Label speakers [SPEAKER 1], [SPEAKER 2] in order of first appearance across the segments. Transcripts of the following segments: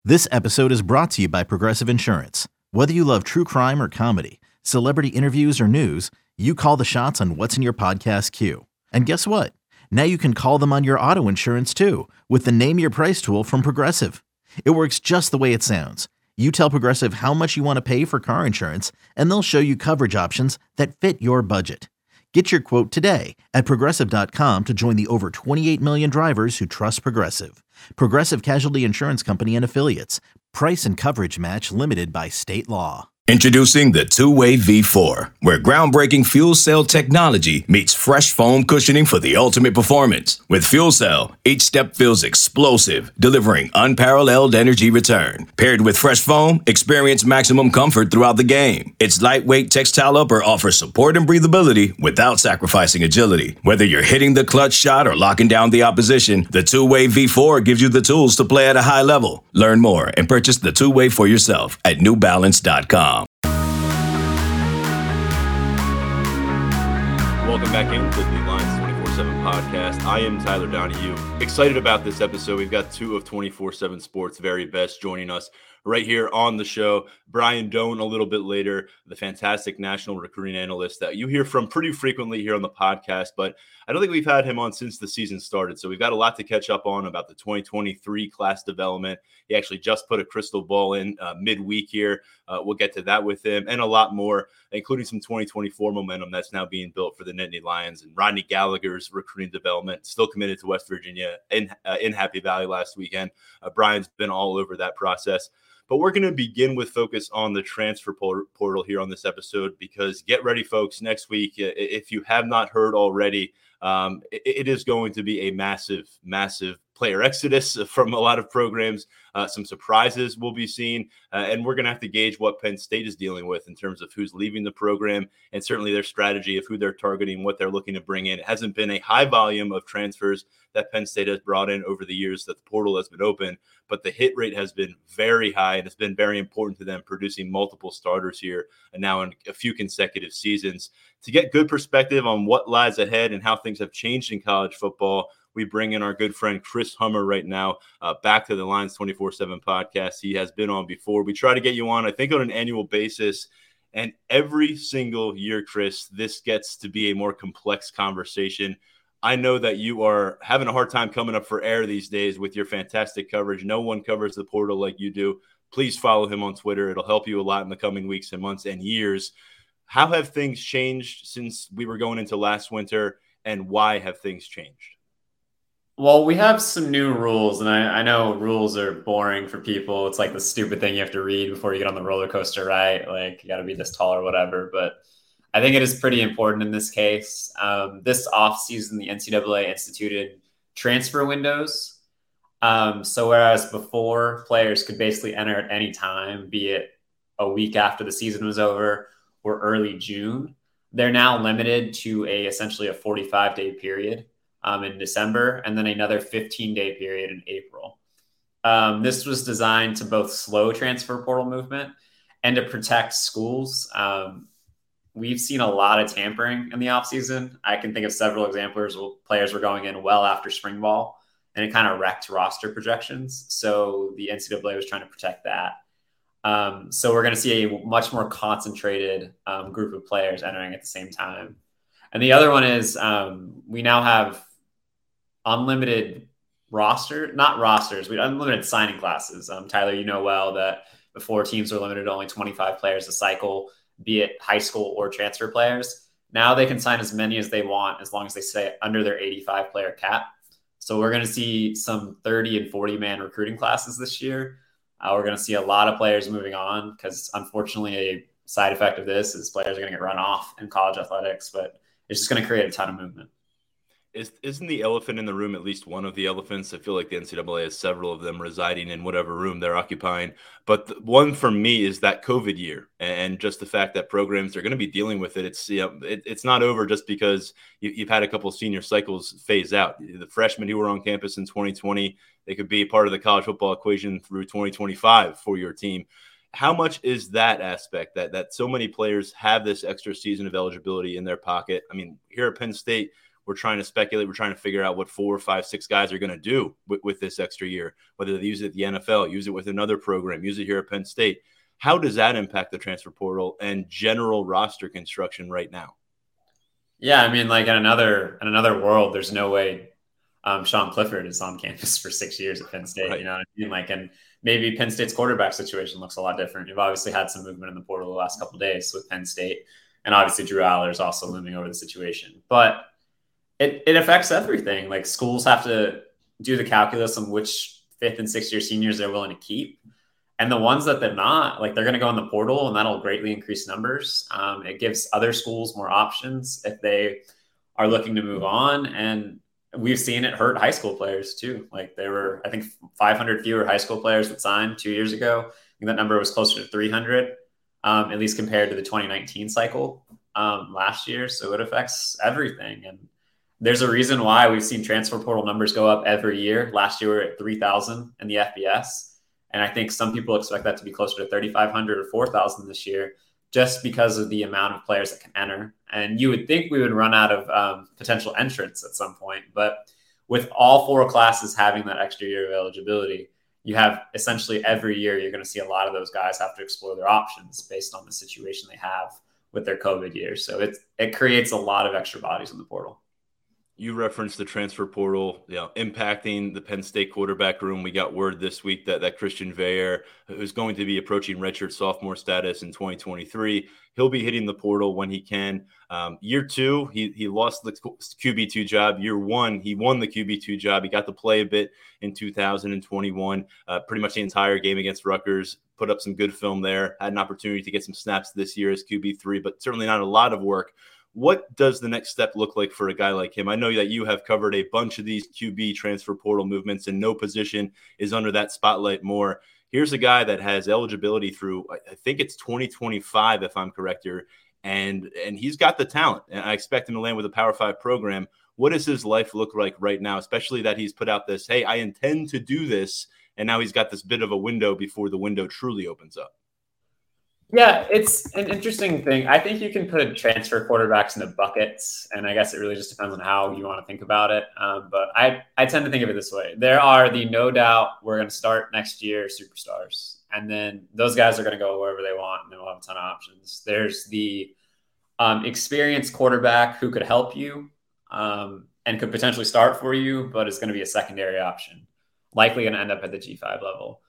[SPEAKER 1] This episode is brought to you by Progressive Insurance. Whether you love true crime or comedy, celebrity interviews or news, you call the shots on what's in your podcast queue. And guess what? Now you can call them on your auto insurance too with the Name Your Price tool from Progressive. It works just the way it sounds. You tell Progressive how much you want to pay for car insurance, and they'll show you coverage options that fit your budget. Get your quote today at Progressive.com to join the over 28 million drivers who trust Progressive. Progressive Casualty Insurance Company and Affiliates. Price and coverage match limited by state law.
[SPEAKER 2] Introducing the Two-Way V4, where groundbreaking fuel cell technology meets fresh foam cushioning for the ultimate performance. With Fuel Cell, each step feels explosive, delivering unparalleled energy return. Paired with fresh foam, experience maximum comfort throughout the game. Its lightweight textile upper offers support and breathability without sacrificing agility. Whether you're hitting the clutch shot or locking down the opposition, the Two-Way V4 gives you the tools to play at a high level. Learn more and purchase the Two-Way for yourself at NewBalance.com.
[SPEAKER 3] Welcome back into the Lions 24/7 podcast. I am Tyler Donahue. Excited about this episode. We've got two of 24/7 Sports' very best joining us right here on the show. Brian Doan a little bit later, the fantastic national recruiting analyst that you hear from pretty frequently here on the podcast, but I don't think we've had him on since the season started. So we've got a lot to catch up on about the 2023 class development. He actually just put a crystal ball in midweek here. We'll get to that with him and a lot more, including some 2024 momentum that's now being built for the Nittany Lions, and Rodney Gallagher's recruiting development, still committed to West Virginia in Happy Valley last weekend. Brian's been all over that process. But we're going to begin with focus on the transfer portal here on this episode, because get ready, folks. Next week, if you have not heard already, it is going to be a massive, massive player exodus from a lot of programs. Some surprises will be seen, and we're going to have to gauge what Penn State is dealing with in terms of who's leaving the program, and certainly their strategy of who they're targeting, what they're looking to bring in. It hasn't been a high volume of transfers that Penn State has brought in over the years that the portal has been open, but the hit rate has been very high, and it's been very important to them, producing multiple starters here and now in a few consecutive seasons. To get good perspective on what lies ahead and how things have changed in college football, we bring in our good friend Chris Hummer right now, back to the Lions 24/7 podcast. He has been on before. We try to get you on, I think, on an annual basis. And every single year, Chris, this gets to be a more complex conversation. I know that you are having a hard time coming up for air these days with your fantastic coverage. No one covers the portal like you do. Please follow him on Twitter. It'll help you a lot in the coming weeks and months and years. How have things changed since we were going into last winter, and why have things changed?
[SPEAKER 4] Well, we have some new rules, and I know rules are boring for people. It's like the stupid thing you have to read before you get on the roller coaster, right? Like, you got to be this tall or whatever. But I think it is pretty important in this case. This offseason, the NCAA instituted transfer windows. So whereas before, players could basically enter at any time, be it a week after the season was over or early June, they're now limited to essentially a 45-day period in December, and then another 15-day period in April. This was designed to both slow transfer portal movement and to protect schools. We've seen a lot of tampering in the offseason. I can think of several examples where players were going in well after spring ball, and it kind of wrecked roster projections. So the NCAA was trying to protect that. So we're going to see a much more concentrated group of players entering at the same time. And the other one is we now have unlimited unlimited signing classes. Tyler, you know well that before teams were limited to only 25 players a cycle, be it high school or transfer players. Now they can sign as many as they want as long as they stay under their 85 player cap. So we're going to see some 30 and 40 man recruiting classes this year. We're going to see a lot of players moving on because unfortunately a side effect of this is players are going to get run off in college athletics, but it's just going to create a ton of movement.
[SPEAKER 3] Isn't the elephant in the room at least one of the elephants? I feel like the NCAA has several of them residing in whatever room they're occupying. But the one for me is that COVID year, and just the fact that programs are going to be dealing with it. It's not over just because you've had a couple of senior cycles phase out. The freshmen who were on campus in 2020, they could be part of the college football equation through 2025 for your team. How much is that aspect that so many players have this extra season of eligibility in their pocket? I mean, here at Penn State, we're trying to speculate. We're trying to figure out what 4, 5, 6 guys are going to do with this extra year, whether they use it at the NFL, use it with another program, use it here at Penn State. How does that impact the transfer portal and general roster construction right now?
[SPEAKER 4] Yeah, I mean, like in another world, there's no way Sean Clifford is on campus for 6 years at Penn State.
[SPEAKER 3] Right.
[SPEAKER 4] You know what I mean? Like, and maybe Penn State's quarterback situation looks a lot different. You've obviously had some movement in the portal the last couple of days with Penn State, and obviously Drew Aller is also looming over the situation. But it affects everything. Like, schools have to do the calculus on which 5th and 6th year seniors they're willing to keep. And the ones that they're not, like, they're going to go in the portal, and that'll greatly increase numbers. It gives other schools more options if they are looking to move on. And we've seen it hurt high school players too. Like, there were, I think, 500 fewer high school players that signed 2 years ago. I think that number was closer to 300, at least compared to the 2019 cycle last year. So it affects everything. And there's a reason why we've seen transfer portal numbers go up every year. Last year we were at 3,000 in the FBS. And I think some people expect that to be closer to 3,500 or 4,000 this year, just because of the amount of players that can enter. And you would think we would run out of potential entrants at some point. But with all 4 classes having that extra year of eligibility, you have essentially every year you're going to see a lot of those guys have to explore their options based on the situation they have with their COVID year. So it creates a lot of extra bodies in the portal.
[SPEAKER 3] You referenced the transfer portal, impacting the Penn State quarterback room. We got word this week that Christian Veilleux, who's going to be approaching redshirt sophomore status in 2023, he'll be hitting the portal when he can. Year 2, he lost the QB2 job. Year 1, he won the QB2 job. He got to play a bit in 2021, pretty much the entire game against Rutgers. Put up some good film there. Had an opportunity to get some snaps this year as QB3, but certainly not a lot of work. What does the next step look like for a guy like him? I know that you have covered a bunch of these QB transfer portal movements, and no position is under that spotlight more. Here's a guy that has eligibility through, I think it's 2025, if I'm correct here, and he's got the talent, and I expect him to land with a Power 5 program. What does his life look like right now, especially that he's put out this, hey, I intend to do this, and now he's got this bit of a window before the window truly opens up?
[SPEAKER 4] Yeah, it's an interesting thing. I think you can put transfer quarterbacks into buckets, and I guess it really just depends on how you want to think about it. But I tend to think of it this way. There are the no doubt we're going to start next year superstars, and then those guys are going to go wherever they want, and they'll have a ton of options. There's the experienced quarterback who could help you and could potentially start for you, but is going to be a secondary option, likely going to end up at the G5 level.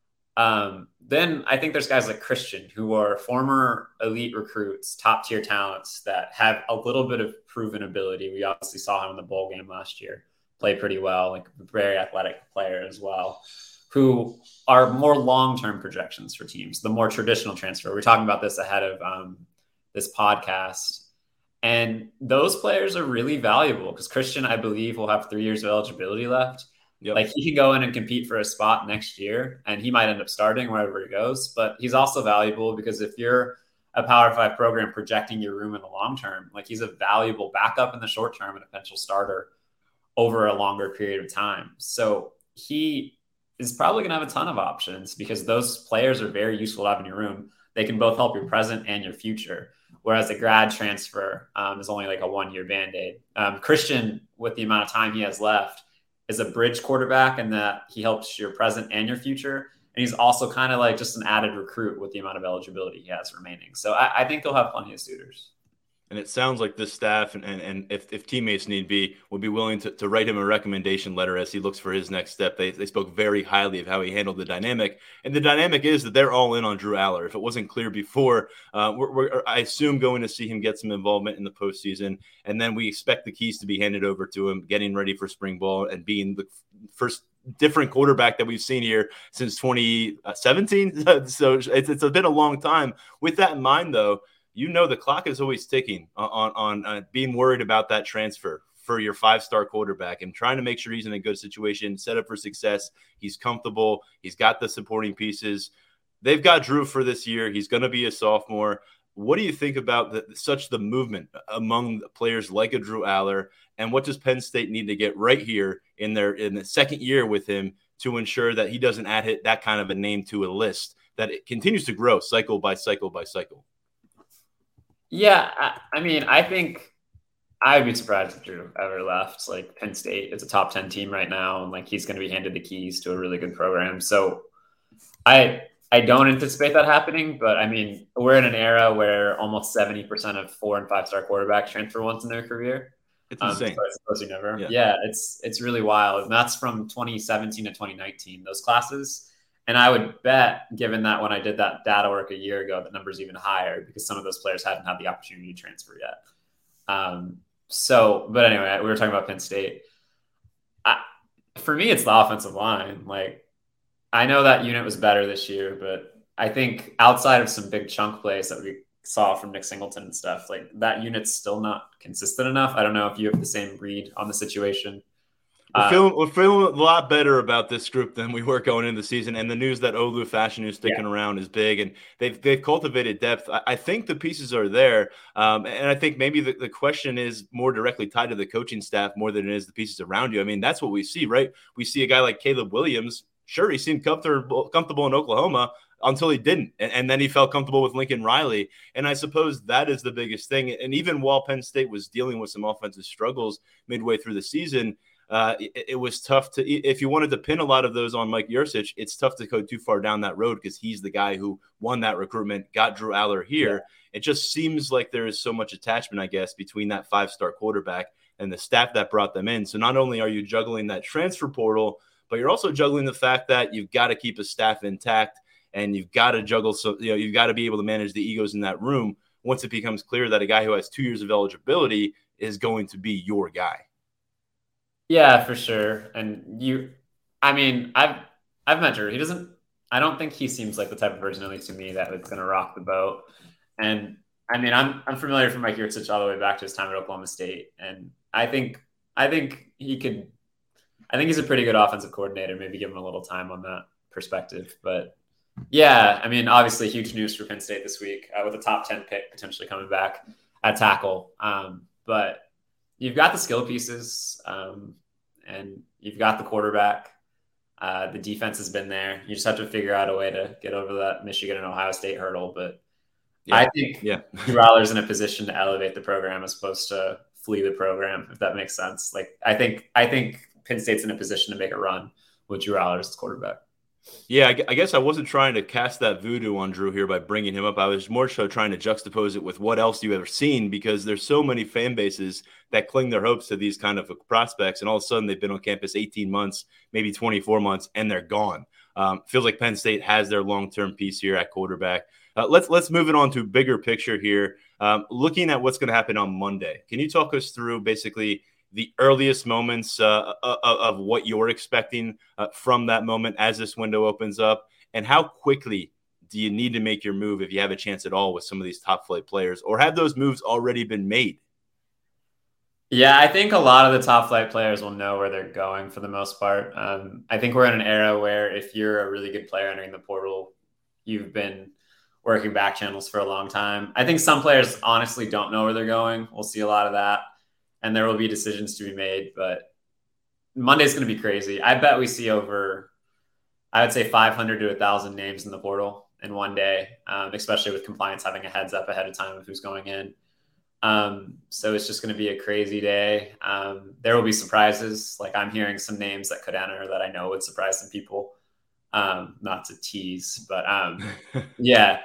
[SPEAKER 4] Then I think there's guys like Christian who are former elite recruits, top tier talents that have a little bit of proven ability. We obviously saw him in the bowl game last year, play pretty well, like a very athletic player as well, who are more long-term projections for teams, the more traditional transfer. We're talking about this ahead of this podcast. And those players are really valuable because Christian, I believe, will have 3 years of eligibility left. Yep. Like, he can go in and compete for a spot next year, and he might end up starting wherever he goes. But he's also valuable because if you're a Power 5 program projecting your room in the long term, like, he's a valuable backup in the short term and a potential starter over a longer period of time. So he is probably going to have a ton of options because those players are very useful to have in your room. They can both help your present and your future. Whereas a grad transfer is only like a 1-year Band-Aid. Christian, with the amount of time he has left, is a bridge quarterback in that he helps your present and your future. And he's also kind of like just an added recruit with the amount of eligibility he has remaining. So I think they'll have plenty of suitors.
[SPEAKER 3] And it sounds like this staff and if teammates need be, would be willing to write him a recommendation letter as he looks for his next step. They spoke very highly of how he handled the dynamic. And the dynamic is that they're all in on Drew Aller. If it wasn't clear before, we're I assume, going to see him get some involvement in the postseason. And then we expect the keys to be handed over to him, getting ready for spring ball and being the first different quarterback that we've seen here since 2017. So it's been a long time. With that in mind, though, the clock is always ticking on being worried about that transfer for your 5-star quarterback and trying to make sure he's in a good situation, set up for success. He's comfortable. He's got the supporting pieces. They've got Drew for this year. He's going to be a sophomore. What do you think about the movement among players like a Drew Aller, and what does Penn State need to get right here in the second year with him to ensure that he doesn't add that kind of a name to a list, that it continues to grow cycle by cycle by cycle?
[SPEAKER 4] Yeah, I mean, I think I'd be surprised if Drew ever left. Like Penn State is a top 10 team right now, and like he's going to be handed the keys to a really good program. So I don't anticipate that happening, but I mean, we're in an era where almost 70% of 4 and 5-star quarterbacks transfer once in their career.
[SPEAKER 3] It's insane.
[SPEAKER 4] So I suppose you never. Yeah, it's really wild. And that's from 2017 to 2019, those classes. And I would bet, given that when I did that data work a year ago, the number's even higher because some of those players hadn't had the opportunity to transfer yet. But anyway, we were talking about Penn State. For me, it's the offensive line. Like, I know that unit was better this year, but I think outside of some big chunk plays that we saw from Nick Singleton and stuff, like that unit's still not consistent enough. I don't know if you have the same read on the situation.
[SPEAKER 3] We're feeling a lot better about this group than we were going into the season, and the news that Olu Fashanu is sticking around is big, and they've cultivated depth. I think the pieces are there, and I think maybe the question is more directly tied to the coaching staff more than it is the pieces around you. I mean, that's what we see, right? We see a guy like Caleb Williams. Sure, he seemed comfortable in Oklahoma until he didn't, and then he felt comfortable with Lincoln Riley, and I suppose that is the biggest thing. And even while Penn State was dealing with some offensive struggles midway through the season, it was tough to, if you wanted to pin a lot of those on Mike Yurcich, it's tough to go too far down that road because he's the guy who won that recruitment, got Drew Aller here. It just seems like there is so much attachment, I guess, between that 5-star quarterback and the staff that brought them in. So not only are you juggling that transfer portal, but you're also juggling the fact that you've got to keep a staff intact and you've got to juggle. So, you've got to be able to manage the egos in that room once it becomes clear that a guy who has 2 years of eligibility is going to be your guy.
[SPEAKER 4] Yeah, for sure. And I've met Drew. I don't think he seems like the type of person, at least to me, that was going to rock the boat. And I mean, I'm familiar from Mike Yurcich all the way back to his time at Oklahoma State. And I think he's a pretty good offensive coordinator. Maybe give him a little time on that perspective. But yeah, I mean, obviously huge news for Penn State this week with a top 10 pick potentially coming back at tackle. But you've got the skill pieces, and you've got the quarterback. The defense has been there. You just have to figure out a way to get over that Michigan and Ohio State hurdle. But I think Drew Aller's in a position to elevate the program as opposed to flee the program, if that makes sense. Like, I think Penn State's in a position to make a run with Drew Aller as the quarterback.
[SPEAKER 3] Yeah, I guess I wasn't trying to cast that voodoo on Drew here by bringing him up. I was more so trying to juxtapose it with what else you've ever seen, because there's so many fan bases that cling their hopes to these kind of prospects, and all of a sudden they've been on campus 18 months, maybe 24 months, and they're gone. Feels like Penn State has their long-term piece here at quarterback. Let's move it on to a bigger picture here. Looking at what's going to happen on Monday, can you talk us through basically the earliest moments of what you're expecting from that moment as this window opens up, and how quickly do you need to make your move if you have a chance at all with some of these top flight players, or have those moves already been made?
[SPEAKER 4] Yeah, I think a lot of the top flight players will know where they're going for the most part. I think we're in an era where if you're a really good player entering the portal, you've been working back channels for a long time. I think some players honestly don't know where they're going. We'll see a lot of that, and there will be decisions to be made, but Monday's going to be crazy. I bet we see over, I would say 500 to 1,000 names in the portal in one day, especially with compliance having a heads up ahead of time of who's going in. So it's just going to be a crazy day. There will be surprises. Like, I'm hearing some names that could enter that I know would surprise some people. Not to tease, but yeah.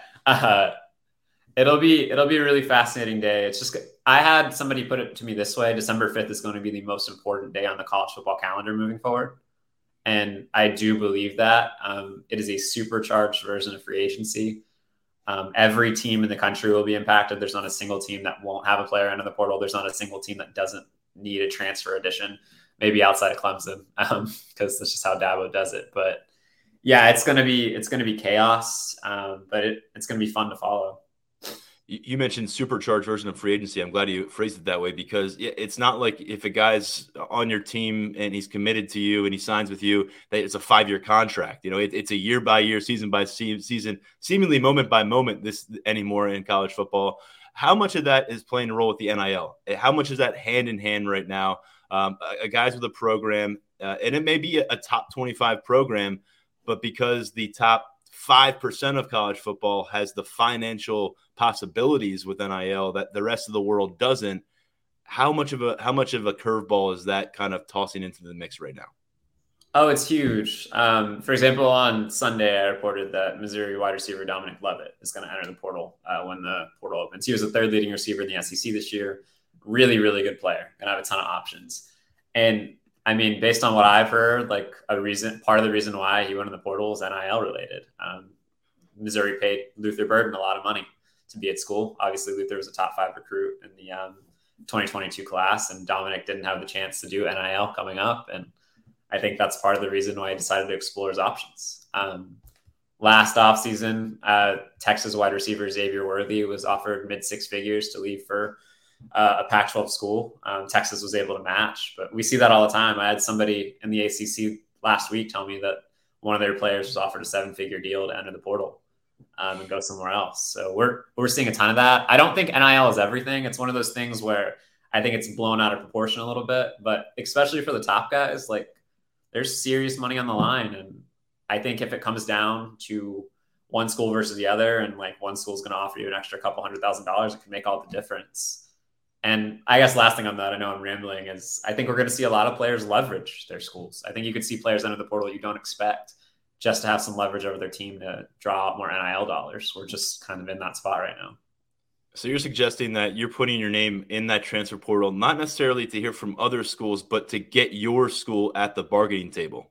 [SPEAKER 4] It'll be a really fascinating day. It's just, I had somebody put it to me this way: December 5th is going to be the most important day on the college football calendar moving forward. And I do believe that. It is a supercharged version of free agency. Every team in the country will be impacted. There's not a single team that won't have a player enter the portal. There's not a single team that doesn't need a transfer addition, maybe outside of Clemson, because that's just how Dabo does it. But yeah, it's going to be chaos, but it's going to be fun to follow.
[SPEAKER 3] You mentioned supercharged version of free agency. I'm glad you phrased it that way, because it's not like if a guy's on your team and he's committed to you and he signs with you, that it's a 5-year contract. It's a year by year, season by season, seemingly moment by moment this anymore in college football. How much of that is playing a role with the NIL? How much is that hand in hand right now? A guys with a program, and it may be a top 25 program, but because the top 5% of college football has the financial possibilities with NIL that the rest of the world doesn't, how much of a curveball is that kind of tossing into the mix right now?
[SPEAKER 4] Oh, it's huge. For example, on Sunday, I reported that Missouri wide receiver Dominic Lovett is going to enter the portal when the portal opens. He was the third leading receiver in the SEC this year. Really, really good player. Going to have a ton of options. And I mean, based on what I've heard, like part of the reason why he went in the portal is NIL related. Missouri paid Luther Burden a lot of money to be at school. Obviously, Luther was a top 5 recruit in the 2022 class, and Dominic didn't have the chance to do NIL coming up. And I think that's part of the reason why he decided to explore his options. Last offseason, Texas wide receiver Xavier Worthy was offered mid-6 figures to leave for a Pac-12 school. Texas was able to match, but we see that all the time. I had somebody in the ACC last week tell me that one of their players was offered a 7-figure deal to enter the portal and go somewhere else. So we're seeing a ton of that. I don't think NIL is everything. It's one of those things where I think it's blown out of proportion a little bit, but especially for the top guys, like, there's serious money on the line. And I think if it comes down to one school versus the other, and like one school is going to offer you an extra couple $100,000, it can make all the difference. And I guess last thing on that, I know I'm rambling, is I think we're going to see a lot of players leverage their schools. I think you could see players enter the portal you don't expect, just to have some leverage over their team to draw out more NIL dollars. We're just kind of in that spot right now.
[SPEAKER 3] So you're suggesting that you're putting your name in that transfer portal, not necessarily to hear from other schools, but to get your school at the bargaining table.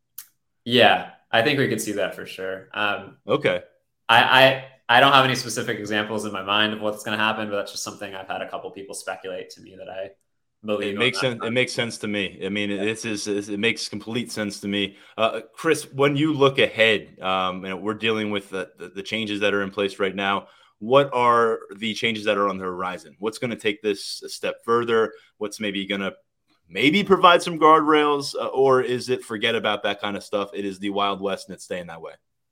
[SPEAKER 4] Yeah, I think we could see that for sure.
[SPEAKER 3] Okay.
[SPEAKER 4] I don't have any specific examples in my mind of what's going to happen, but that's just something I've had a couple people speculate to me that I believe.
[SPEAKER 3] It makes sense. It makes sense to me. I mean, it makes complete sense to me. Chris, when you look ahead, we're dealing with the changes that are in place right now. What are the changes that are on the horizon? What's going to take this a step further? What's maybe going to provide some guardrails, or is it forget about that kind of stuff? It is the Wild West and it's staying that way.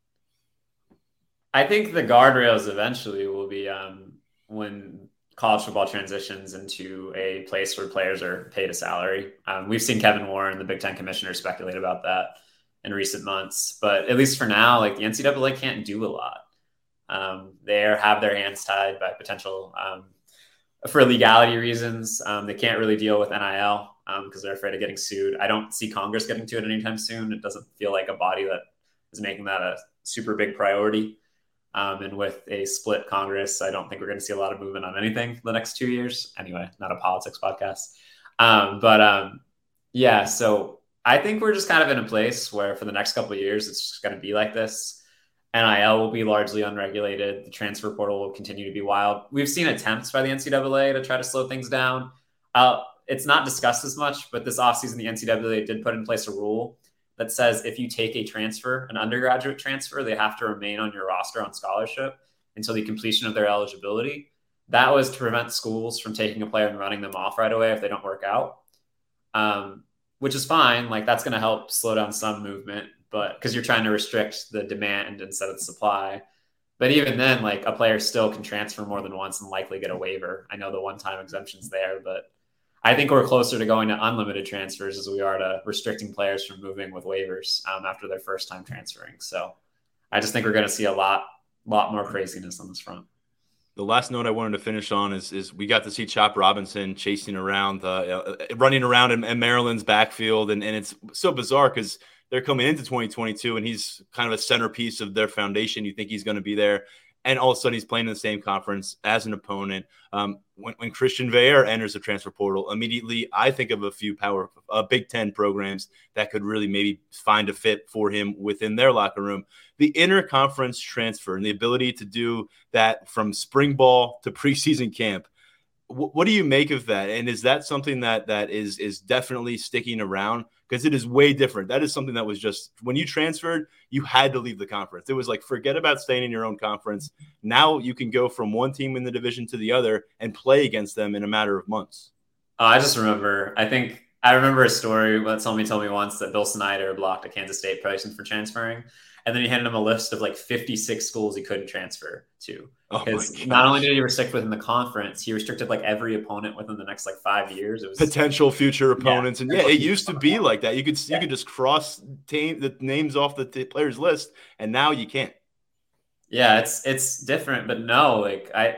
[SPEAKER 4] I think the guardrails eventually will be when college football transitions into a place where players are paid a salary. We've seen Kevin Warren, the Big Ten commissioner, speculate about that in recent months. But at least for now, like, the NCAA can't do a lot. They have their hands tied by potential for legality reasons. They can't really deal with NIL because they're afraid of getting sued. I don't see Congress getting to it anytime soon. It doesn't feel like a body that is making that a super big priority. And with a split Congress, I don't think we're going to see a lot of movement on anything the next 2 years. Anyway, not a politics podcast. Yeah, so I think we're just kind of in a place where for the next couple of years, it's just going to be like this. NIL will be largely unregulated. The transfer portal will continue to be wild. We've seen attempts by the NCAA to try to slow things down. It's not discussed as much, but this offseason, the NCAA did put in place a rule that says if you take a transfer, an undergraduate transfer, they have to remain on your roster on scholarship until the completion of their eligibility. That was to prevent schools from taking a player and running them off right away if they don't work out, which is fine. Like, that's going to help slow down some movement, but because you're trying to restrict the demand instead of the supply. But even then, like, a player still can transfer more than once and likely get a waiver. I know the one-time exemption's there, but I think we're closer to going to unlimited transfers as we are to restricting players from moving with waivers after their first time transferring. So I just think we're going to see a lot more craziness on this front.
[SPEAKER 3] The last note I wanted to finish on is we got to see Chop Robinson chasing around, running around in Maryland's backfield. And it's so bizarre because they're coming into 2022 and he's kind of a centerpiece of their foundation. You think he's going to be there. And all of a sudden he's playing in the same conference as an opponent. When Christian Veer enters the transfer portal, immediately I think of a few Big Ten programs that could really maybe find a fit for him within their locker room. The interconference transfer and the ability to do that from spring ball to preseason camp, what do you make of that? And is that something that is definitely sticking around? Because it is way different. That is something that was just, when you transferred, you had to leave the conference. It was like, forget about staying in your own conference. Now you can go from one team in the division to the other and play against them in a matter of months.
[SPEAKER 4] I just remember, I remember a story that somebody told me once that Bill Snyder blocked a Kansas State person for transferring. And then he handed him a list of like 56 schools he couldn't transfer to. Because not only did he restrict within the conference, he restricted like every opponent within the next like 5 years. It was
[SPEAKER 3] potential future opponents. Yeah. And it used to be like that. You could just cross the names off the players list, and now you can't.
[SPEAKER 4] Yeah, it's different, but no, like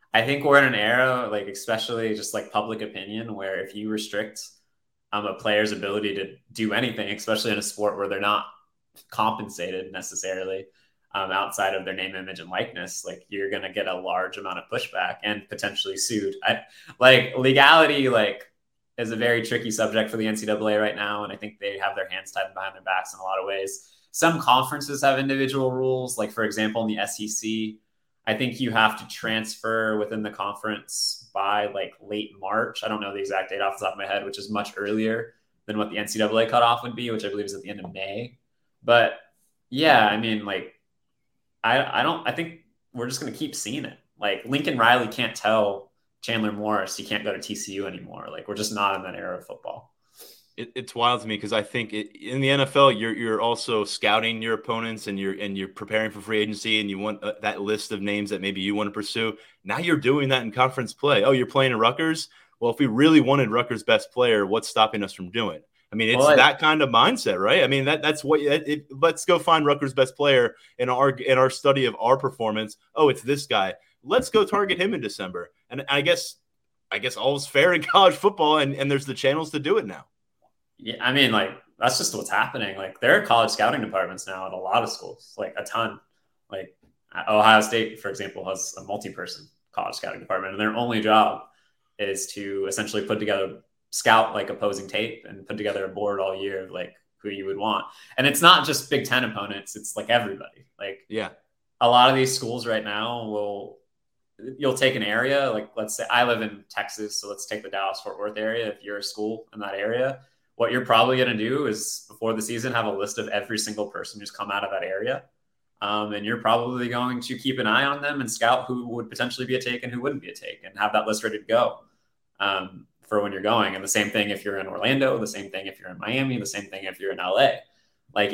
[SPEAKER 4] I think we're in an era, like especially just like public opinion, where if you restrict a player's ability to do anything, especially in a sport where they're not compensated necessarily outside of their name, image, and likeness, like you're going to get a large amount of pushback and potentially sued. Like legality, like is a very tricky subject for the NCAA right now. And I think they have their hands tied behind their backs in a lot of ways. Some conferences have individual rules. Like for example, in the SEC, I think you have to transfer within the conference by like late March. I don't know the exact date off the top of my head, which is much earlier than what the NCAA cutoff would be, which I believe is at the end of May. But yeah, I mean, like, I think we're just going to keep seeing it. Like Lincoln Riley can't tell Chandler Morris he can't go to TCU anymore. Like we're just not in that era of football.
[SPEAKER 3] It's wild to me because I think in the NFL you're also scouting your opponents and you're preparing for free agency and you want that list of names that maybe you want to pursue. Now you're doing that in conference play. Oh, you're playing in Rutgers? Well, if we really wanted Rutgers' best player, what's stopping us from doing? I mean, it's that kind of mindset, right? I mean, that's what. Let's go find Rutgers' best player in our study of our performance. Oh, it's this guy. Let's go target him in December. And I guess all is fair in college football, and there's the channels to do it now.
[SPEAKER 4] Yeah, I mean, like that's just what's happening. Like there are college scouting departments now at a lot of schools, like a ton. Like Ohio State, for example, has a multi-person college scouting department, and their only job is to essentially scout like opposing tape and put together a board all year of like who you would want. And it's not just Big Ten opponents. It's like everybody. Like, yeah, a lot of these schools right now you'll take an area. Like, let's say I live in Texas. So let's take the Dallas-Fort Worth area. If you're a school in that area, what you're probably going to do is before the season, have a list of every single person who's come out of that area. And you're probably going to keep an eye on them and scout who would potentially be a take and who wouldn't be a take and have that list ready to go. For when you're going. And the same thing if you're in Orlando, the same thing if you're in Miami, the same thing if you're in LA. Like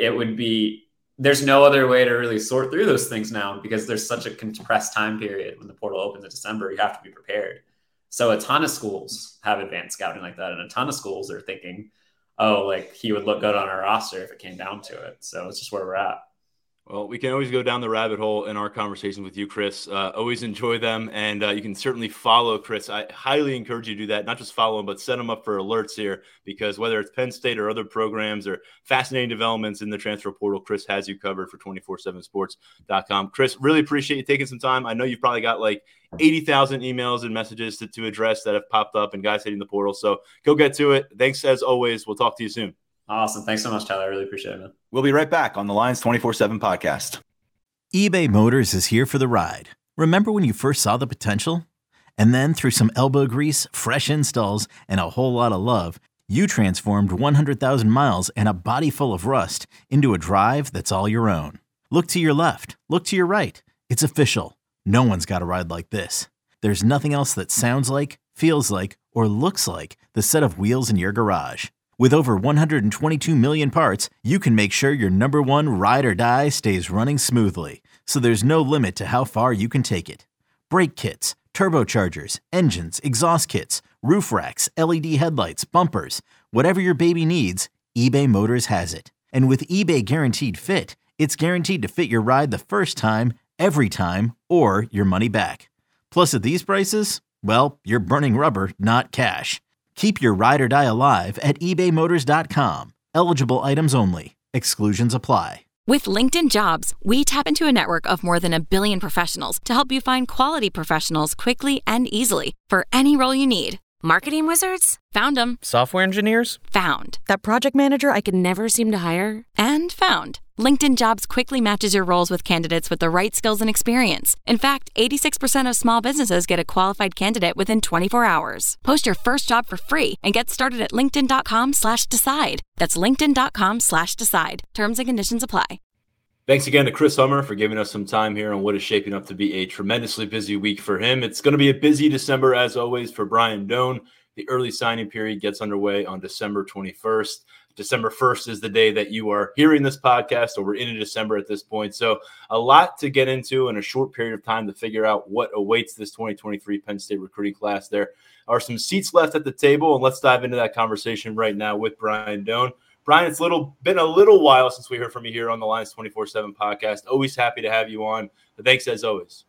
[SPEAKER 4] there's no other way to really sort through those things now because there's such a compressed time period when the portal opens in December, you have to be prepared. So a ton of schools have advanced scouting like that. And a ton of schools are thinking, oh, like he would look good on our roster if it came down to it. So it's just where we're at.
[SPEAKER 3] Well, we can always go down the rabbit hole in our conversations with you, Chris. Always enjoy them. And you can certainly follow Chris. I highly encourage you to do that. Not just follow him, but set him up for alerts here because whether it's Penn State or other programs or fascinating developments in the transfer portal, Chris has you covered for 247sports.com. Chris, really appreciate you taking some time. I know you've probably got like 80,000 emails and messages to address that have popped up and guys hitting the portal. So go get to it. Thanks as always. We'll talk to you soon.
[SPEAKER 4] Awesome. Thanks so much, Tyler. I really appreciate it, man.
[SPEAKER 5] We'll be right back on the Lions 24/7 podcast.
[SPEAKER 1] eBay Motors is here for the ride. Remember when you first saw the potential? And then through some elbow grease, fresh installs, and a whole lot of love, you transformed 100,000 miles and a body full of rust into a drive that's all your own. Look to your left. Look to your right. It's official. No one's got a ride like this. There's nothing else that sounds like, feels like, or looks like the set of wheels in your garage. With over 122 million parts, you can make sure your number one ride or die stays running smoothly, so there's no limit to how far you can take it. Brake kits, turbochargers, engines, exhaust kits, roof racks, LED headlights, bumpers, whatever your baby needs, eBay Motors has it. And with eBay Guaranteed Fit, it's guaranteed to fit your ride the first time, every time, or your money back. Plus at these prices, well, you're burning rubber, not cash. Keep your ride or die alive at ebaymotors.com. Eligible items only. Exclusions apply.
[SPEAKER 6] With LinkedIn Jobs, we tap into a network of more than 1 billion professionals to help you find quality professionals quickly and easily for any role you need.
[SPEAKER 7] Marketing wizards?
[SPEAKER 6] Found them.
[SPEAKER 7] Software engineers?
[SPEAKER 6] Found.
[SPEAKER 7] That project manager I could never seem to hire?
[SPEAKER 6] And found. LinkedIn Jobs quickly matches your roles with candidates with the right skills and experience. In fact, 86% of small businesses get a qualified candidate within 24 hours. Post your first job for free and get started at linkedin.com/decide. That's linkedin.com/decide. Terms and conditions apply.
[SPEAKER 3] Thanks again to Chris Hummer for giving us some time here on what is shaping up to be a tremendously busy week for him. It's going to be a busy December, as always, for Brian Doan. The early signing period gets underway on December 21st. December 1st is the day that you are hearing this podcast, or we're into December at this point. So a lot to get into in a short period of time to figure out what awaits this 2023 Penn State recruiting class. There are some seats left at the table, and let's dive into that conversation right now with Brian Doan. Brian, it's been a little while since we heard from you here on the Lions 24/7 podcast. Always happy to have you on. Thanks as always.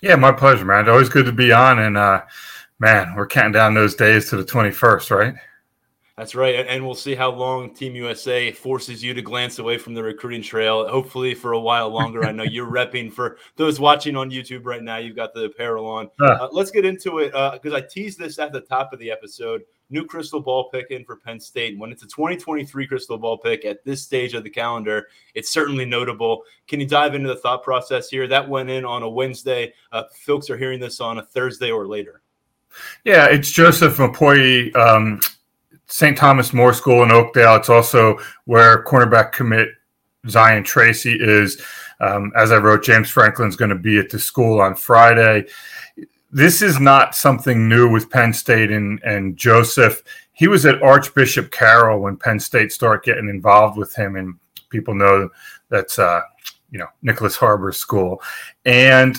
[SPEAKER 8] Yeah, my pleasure, man. Always good to be on. And, man, we're counting down those days to the 21st, right?
[SPEAKER 3] That's right. And we'll see how long Team USA forces you to glance away from the recruiting trail, hopefully for a while longer. I know you're repping for those watching on YouTube right now. You've got the apparel on. Let's get into it because I teased this at the top of the episode. New crystal ball pick in for Penn State. When it's a 2023 crystal ball pick at this stage of the calendar, it's certainly notable. Can you dive into the thought process here? That went in on a Wednesday. Folks are hearing this on a Thursday or later.
[SPEAKER 8] Yeah, it's Joseph Mpoyi, St. Thomas More School in Oakdale. It's also where cornerback commit Zion Tracy is. As I wrote, James Franklin's going to be at the school on Friday. This is not something new with Penn State and Joseph. He was at Archbishop Carroll when Penn State started getting involved with him, and people know that's Nicholas Harbor's school. And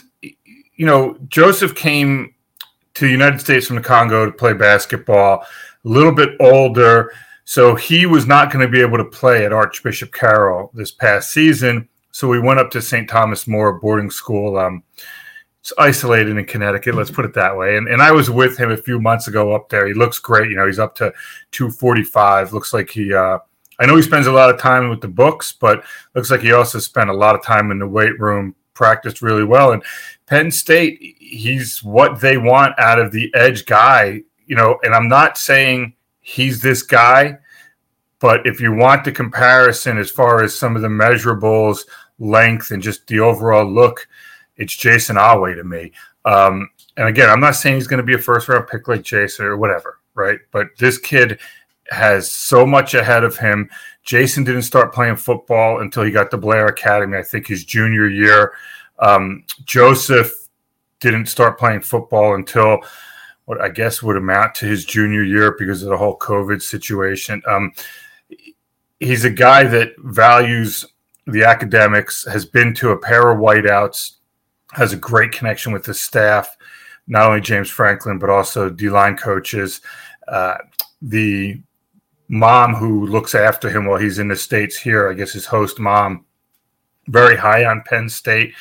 [SPEAKER 8] Joseph came to the United States from the Congo to play basketball. A little bit older, so he was not going to be able to play at Archbishop Carroll this past season. So we went up to St. Thomas More boarding school. It's isolated in Connecticut, let's put it that way. And I was with him a few months ago up there. He looks great. He's up to 245. Looks like I know he spends a lot of time with the books, but looks like he also spent a lot of time in the weight room, practiced really well. And Penn State, he's what they want out of the edge guy, and I'm not saying he's this guy, but if you want the comparison as far as some of the measurables, length, and just the overall look, it's Jayson Oweh to me. And again, I'm not saying he's going to be a first-round pick like Jason or whatever, right? But this kid has so much ahead of him. Jason didn't start playing football until he got to Blair Academy, I think his junior year. Joseph didn't start playing football until what I guess would amount to his junior year because of the whole COVID situation. He's a guy that values the academics, has been to a pair of whiteouts, has a great connection with the staff, not only James Franklin, but also D-line coaches. The mom who looks after him while he's in the States here, I guess his host mom, very high on Penn State.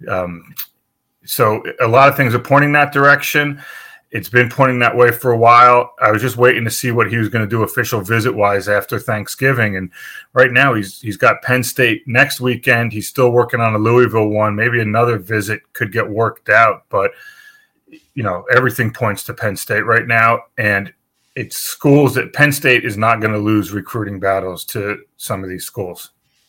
[SPEAKER 8] So a lot of things are pointing that direction. It's been pointing that way for a while. I was just waiting to see what he was going to do official visit-wise after Thanksgiving. And right now he's got Penn State next weekend. He's still working on a Louisville one. Maybe another visit could get worked out. But, everything points to Penn State right now. And it's schools that Penn State is not going to lose recruiting battles to some of these schools.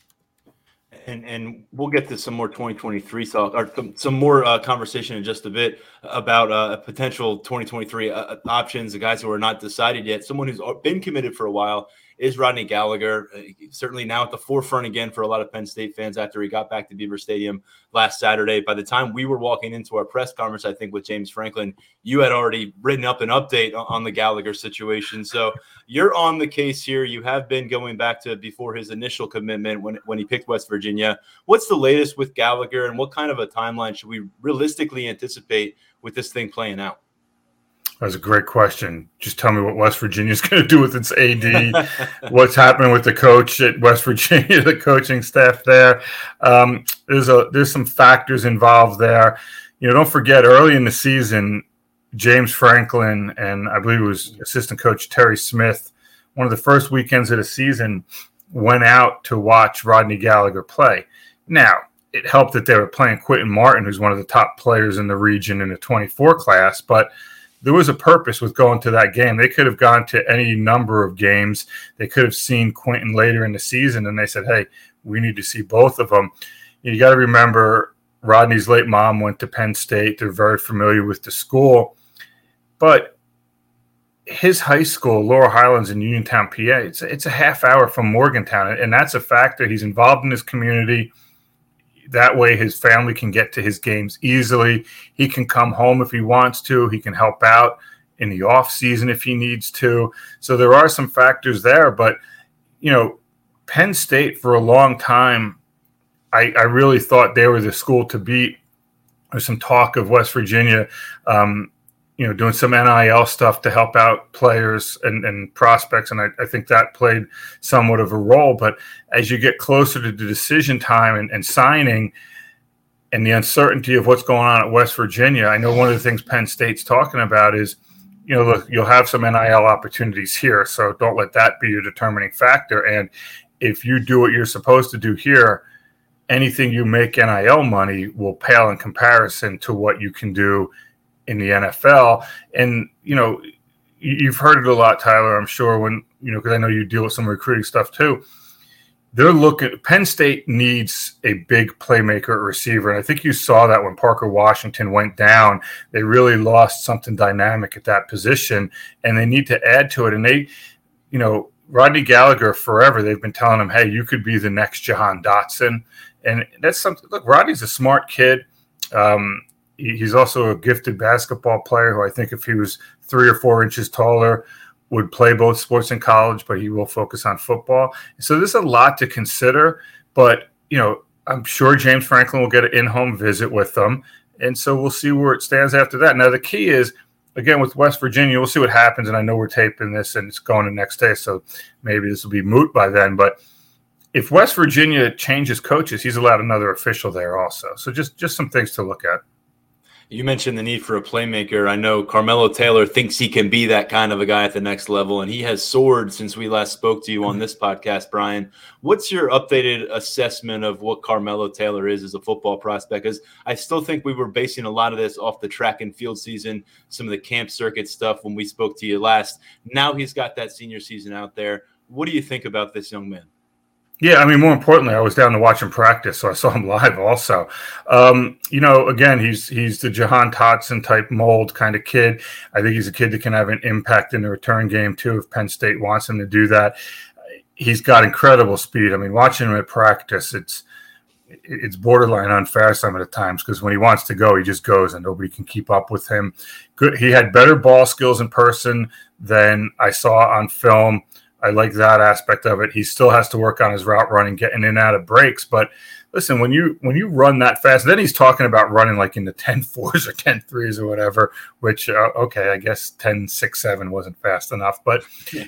[SPEAKER 3] And we'll get to some more 2023 talk or some more conversation in just a bit about potential 2023 options, the guys who are not decided yet. Someone who's been committed for a while is Rodney Gallagher, certainly now at the forefront again for a lot of Penn State fans after he got back to Beaver Stadium last Saturday. By the time we were walking into our press conference, I think with James Franklin, you had already written up an update on the Gallagher situation. So you're on the case here. You have been going back to before his initial commitment when he picked West Virginia. What's the latest with Gallagher, and what kind of a timeline should we realistically anticipate with this thing playing out?
[SPEAKER 8] That's a great question. Just tell me what West Virginia is going to do with its AD, what's happening with the coach at West Virginia, the coaching staff there. There's some factors involved there. Don't forget, early in the season, James Franklin and I believe it was assistant coach Terry Smith, one of the first weekends of the season, went out to watch Rodney Gallagher play. Now, it helped that they were playing Quentin Martin, who's one of the top players in the region in the 24 class, but there was a purpose with going to that game. They could have gone to any number of games. They could have seen Quentin later in the season, and they said, hey, we need to see both of them. You got to remember, Rodney's late mom went to Penn State. They're very familiar with the school. But his high school, Laurel Highlands in Uniontown, PA, it's a half hour from Morgantown, and that's a factor. He's involved in his community. That way his family can get to his games easily. He can come home if he wants to. He can help out in the off season if he needs to. So there are some factors there. But, Penn State for a long time, I really thought they were the school to beat. There's some talk of West Virginia, doing some NIL stuff to help out players and prospects. And I think that played somewhat of a role. But as you get closer to the decision time and signing, and the uncertainty of what's going on at West Virginia. I know one of the things Penn State's talking about is, look, you'll have some NIL opportunities here, so don't let that be your determining factor. And if you do what you're supposed to do here, anything you make NIL money will pale in comparison to what you can do in the NFL. And, you've heard it a lot, Tyler, I'm sure, when, because I know you deal with some recruiting stuff too. Penn State needs a big playmaker at receiver. And I think you saw that when Parker Washington went down, they really lost something dynamic at that position, and they need to add to it. And they, Rodney Gallagher, forever, they've been telling him, hey, you could be the next Jahan Dotson. And that's something, look, Rodney's a smart kid. He's also a gifted basketball player who I think if he was 3 or 4 inches taller, would play both sports in college, but he will focus on football. So there's a lot to consider, but, I'm sure James Franklin will get an in-home visit with them. And so we'll see where it stands after that. Now, the key is, again, with West Virginia, we'll see what happens. And I know we're taping this and it's going the next day, so maybe this will be moot by then. But if West Virginia changes coaches, he's allowed another official there also. So just some things to look at.
[SPEAKER 3] You mentioned the need for a playmaker. I know Carmelo Taylor thinks he can be that kind of a guy at the next level, and he has soared since we last spoke to you on this podcast, Brian. What's your updated assessment of what Carmelo Taylor is as a football prospect? Because I still think we were basing a lot of this off the track and field season, some of the camp circuit stuff when we spoke to you last. Now he's got that senior season out there. What do you think about this young man?
[SPEAKER 8] Yeah, more importantly, I was down to watch him practice, so I saw him live also. Again, he's the Jahan Dotson type mold kind of kid. I think he's a kid that can have an impact in the return game, too, if Penn State wants him to do that. He's got incredible speed. Watching him at practice, it's borderline unfair some of the times because when he wants to go, he just goes and nobody can keep up with him. Good. He had better ball skills in person than I saw on film. I like that aspect of it. He still has to work on his route running, getting in and out of breaks. But listen, when you run that fast, then he's talking about running like in the 10.4s or 10.3s or whatever, which, okay, I guess 10.6.7 wasn't fast enough. But,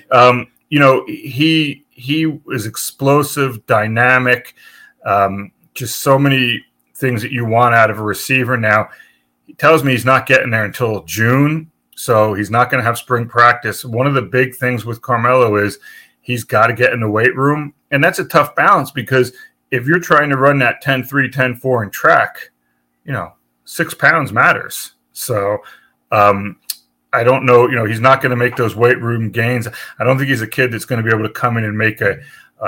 [SPEAKER 8] he is explosive, dynamic, just so many things that you want out of a receiver. Now, he tells me he's not getting there until June. So he's not going to have spring practice. One of the big things with Carmelo is he's got to get in the weight room. And that's a tough balance because if you're trying to run that 10.3, 10.4 in track, 6 pounds matters. So I don't know, he's not going to make those weight room gains. I don't think he's a kid that's going to be able to come in and make a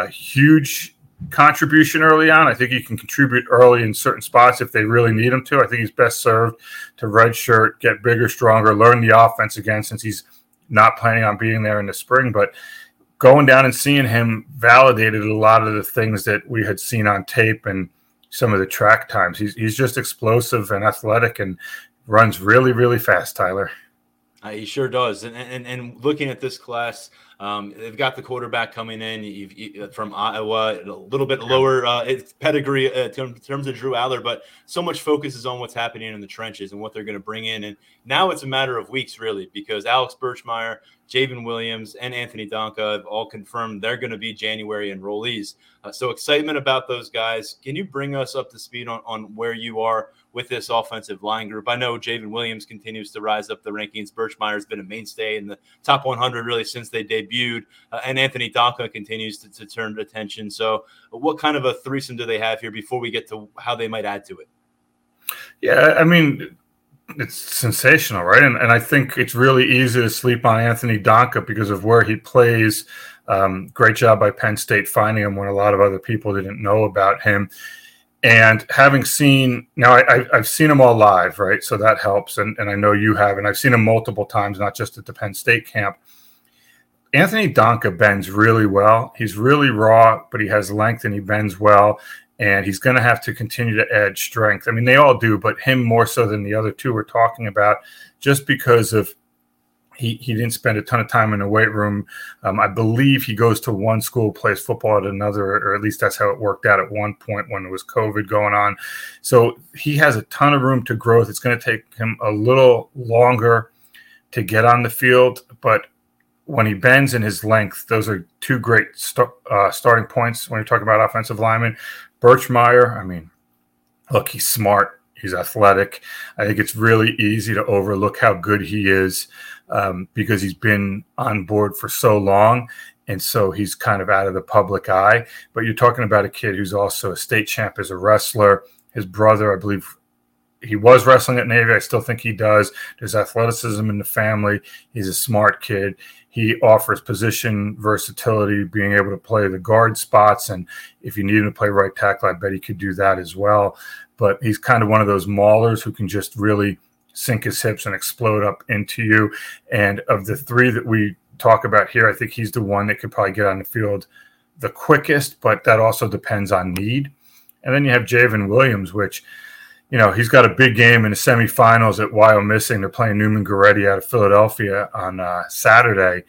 [SPEAKER 8] huge contribution early on. I think he can contribute early in certain spots if they really need him to. I think he's best served to redshirt, get bigger, stronger, learn the offense again since he's not planning on being there in the spring. But going down and seeing him validated a lot of the things that we had seen on tape and some of the track times. He's just explosive and athletic and runs really, really fast, Tyler.
[SPEAKER 3] He sure does. And looking at this class, they've got the quarterback coming in from Iowa, a little bit lower pedigree in terms of Drew Aller, but so much focus is on what's happening in the trenches and what they're going to bring in. And now it's a matter of weeks, really, because Alex Birchmeier, Javen Williams, and Anthony Donka have all confirmed they're going to be January enrollees. So excitement about those guys. Can you bring us up to speed on where you are with this offensive line group? I know Javen Williams continues to rise up the rankings. Birchmeier has been a mainstay in the top 100 really since they debuted, and Anthony Donka continues to turn attention. So what kind of a threesome do they have here before we get to how they might add to it?
[SPEAKER 8] Yeah, it's sensational, right? And I think it's really easy to sleep on Anthony Donka because of where he plays. Great job by Penn State finding him when a lot of other people didn't know about him. And having seen – now I've seen him all live, right? So that helps, and I know you have. And I've seen him multiple times, not just at the Penn State camp. Anthony Donka bends really well. He's really raw, but he has length and he bends well. And he's going to have to continue to add strength. They all do, but him more so than the other two we're talking about, just because of he didn't spend a ton of time in the weight room. I believe he goes to one school, plays football at another, or at least that's how it worked out at one point when there was COVID going on. So he has a ton of room to growth. It's going to take him a little longer to get on the field, but when he bends in his length, those are two great starting points when you're talking about offensive linemen. Birchmeier, look, he's smart. He's athletic. I think it's really easy to overlook how good he is because he's been on board for so long. And so he's kind of out of the public eye. But you're talking about a kid who's also a state champ as a wrestler. His brother, I believe, he was wrestling at Navy. I still think he does. There's athleticism in the family. He's a smart kid. He offers position versatility, being able to play the guard spots. And if you need him to play right tackle, I bet he could do that as well. But he's kind of one of those maulers who can just really sink his hips and explode up into you. And of the three that we talk about here, I think he's the one that could probably get on the field the quickest, but that also depends on need. And then you have Javen Williams, which, you know, he's got a big game in the semifinals at Wyomissing. They're playing Newman Goretti out of Philadelphia on Saturday.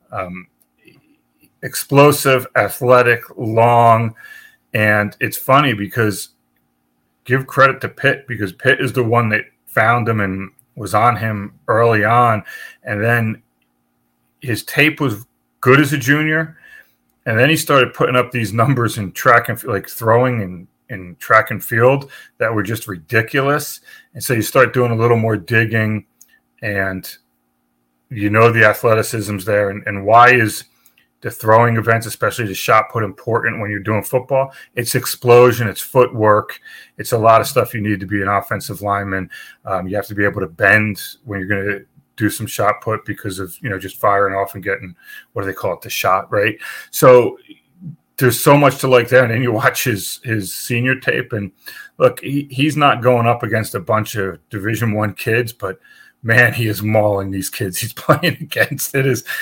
[SPEAKER 8] Explosive, athletic, long. And it's funny because give credit to Pitt, because Pitt is the one that found him and was on him early on. And then his tape was good as a junior. And then he started putting up these numbers in track and like throwing and in track and field that were just ridiculous. And so you start doing a little more digging and you know the athleticism's there. And why is the throwing events, especially the shot put, important when you're doing football? It's explosion, it's footwork, it's a lot of stuff you need to be an offensive lineman. You have to be able to bend when you're going to do some shot put because of, you know, just firing off and getting, what do they call it, the shot, right? So there's so much to like there. And then you watch his senior tape and look, he's not going up against a bunch of Division I kids, but man, he is mauling these kids he's playing against.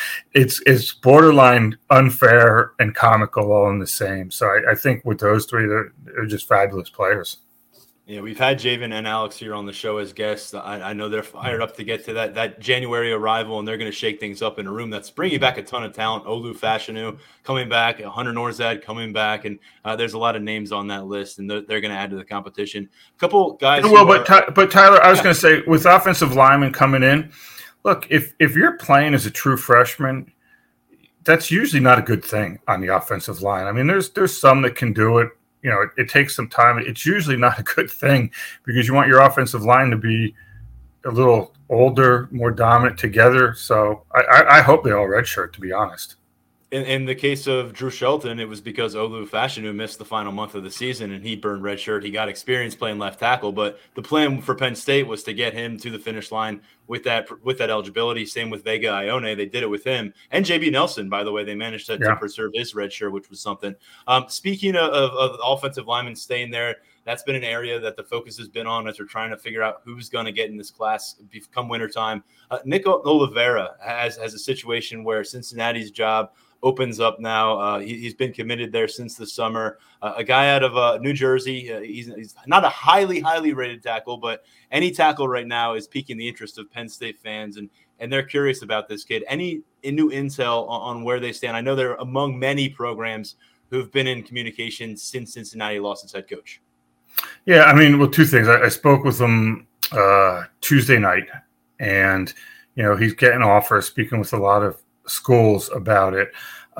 [SPEAKER 8] It's borderline unfair and comical all in the same. So I think with those three, they're just fabulous players.
[SPEAKER 3] Yeah, we've had Javen and Alex here on the show as guests. I know they're fired up to get to that January arrival, and they're going to shake things up in a room that's bringing back a ton of talent. Olu Fashanu coming back, Hunter Norzad coming back, and there's a lot of names on that list, and they're going to add to the competition. A couple guys.
[SPEAKER 8] Well, but Tyler, I was going to say, with offensive linemen coming in, look, if you're playing as a true freshman, that's usually not a good thing on the offensive line. I mean, there's some that can do it. You know, it takes some time. It's usually not a good thing because you want your offensive line to be a little older, more dominant together. So I hope they all redshirt, to be honest.
[SPEAKER 3] In the case of Drew Shelton, it was because Olu Fashanu missed the final month of the season and he burned red shirt. He got experience playing left tackle, but the plan for Penn State was to get him to the finish line with that eligibility. Same with Vega Ione. They did it with him. And JB Nelson, by the way, they managed to preserve his red shirt, which was something. Speaking of offensive linemen staying there, that's been an area that the focus has been on as we're trying to figure out who's going to get in this class come wintertime. Nick Oliveira has a situation where Cincinnati's job opens up now. He's been committed there since the summer. A guy out of New Jersey. He's not a highly rated tackle, but any tackle right now is piquing the interest of Penn State fans, and they're curious about this kid. Any new intel on where they stand? I know they're among many programs who've been in communication since Cincinnati lost its head coach.
[SPEAKER 8] Yeah, I mean, well, two things. I spoke with him Tuesday night, and, you know, he's getting offers, speaking with a lot of schools about it.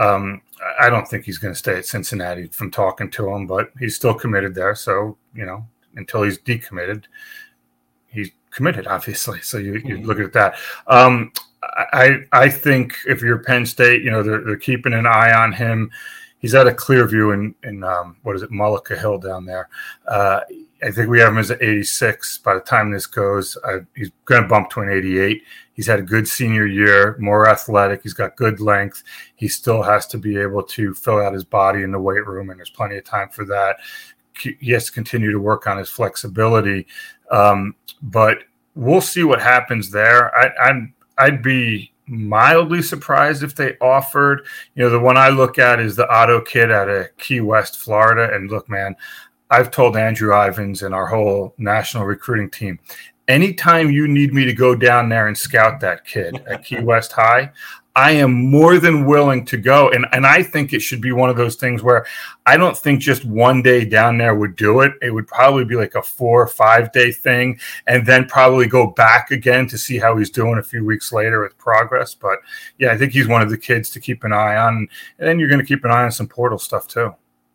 [SPEAKER 8] I don't think he's going to stay at Cincinnati from talking to him, but he's still committed there. So, you know, until he's decommitted, he's committed, obviously. So you look at that. I think if you're Penn State, you know, they're keeping an eye on him. He's at a Clearview in what is it, Mullica Hill down there. I think we have him as an 86. By the time this goes, he's going to bump to an 88. He's had a good senior year, more athletic. He's got good length. He still has to be able to fill out his body in the weight room, and there's plenty of time for that. He has to continue to work on his flexibility. But we'll see what happens there. I'd be mildly surprised if they offered. You know, the one I look at is the Otto kid out of Key West, Florida. And look, man, I've told Andrew Ivins and our whole national recruiting team, anytime you need me to go down there and scout that kid at Key West High, I am more than willing to go. And I think it should be one of those things where I don't think just one day down there would do it. It would probably be like a 4 or 5 day thing, and then probably go back again to see how he's doing a few weeks later with progress. But yeah, I think he's one of the kids to keep an eye on. And then you're going to keep an eye on some portal stuff too.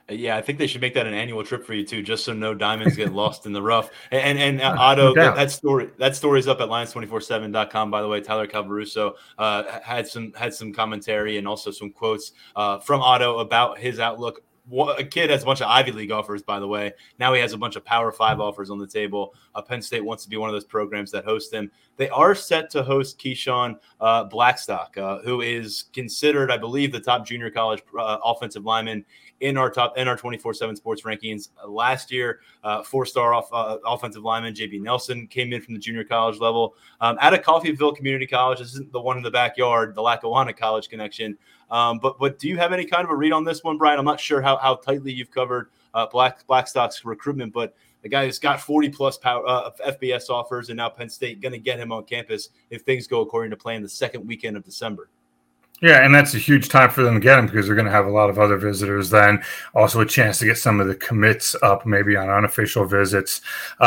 [SPEAKER 3] Yeah, I think they should make that an annual trip for you too, just so no diamonds get lost in the rough. And Otto,
[SPEAKER 8] no
[SPEAKER 3] that story is up at lions247.com. By the way, Tyler Calvaruso had some commentary and also some quotes from Otto about his outlook. A kid has a bunch of Ivy League offers, by the way. Now he has a bunch of Power 5 offers on the table. Penn State wants to be one of those programs that host him. They are set to host Keyshawn Blackstock, who is considered, I believe, the top junior college offensive lineman in our 24/7 sports rankings. Last year, 4-star offensive lineman JB Nelson came in from the junior college level out of Coffeyville Community College. This isn't the one in the backyard, the Lackawanna College connection. But do you have any kind of a read on this one, Brian? I'm not sure how tightly you've covered Blackstock's recruitment, but the guy has got 40-plus FBS offers, and now Penn State going to get him on campus if things go according to plan the second weekend of December.
[SPEAKER 8] Yeah, and that's a huge time for them to get him because they're going to have a lot of other visitors then. Also a chance to get some of the commits up maybe on unofficial visits.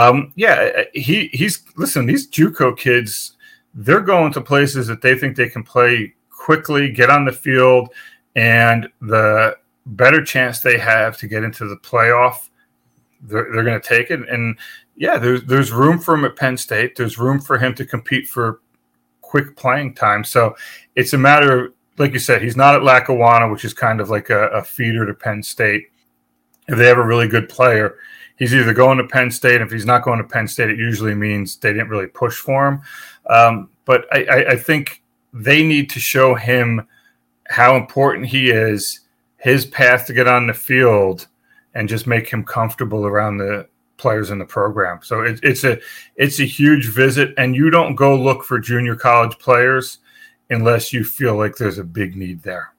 [SPEAKER 8] These JUCO kids, they're going to places that they think they can play quickly, get on the field, and the better chance they have to get into the playoff, they're going to take it. And yeah, there's room for him at Penn State. There's room for him to compete for quick playing time. So it's a matter of, like you said, he's not at Lackawanna, which is kind of like a feeder to Penn State. If they have a really good player, he's either going to Penn State. And if he's not going to Penn State, it usually means they didn't really push for him. But I think they need to show him how important he is, his path to get on the field, and just make him comfortable around the players in the program. So it's a huge visit, and you don't go look for junior college players unless you feel like there's a big need there.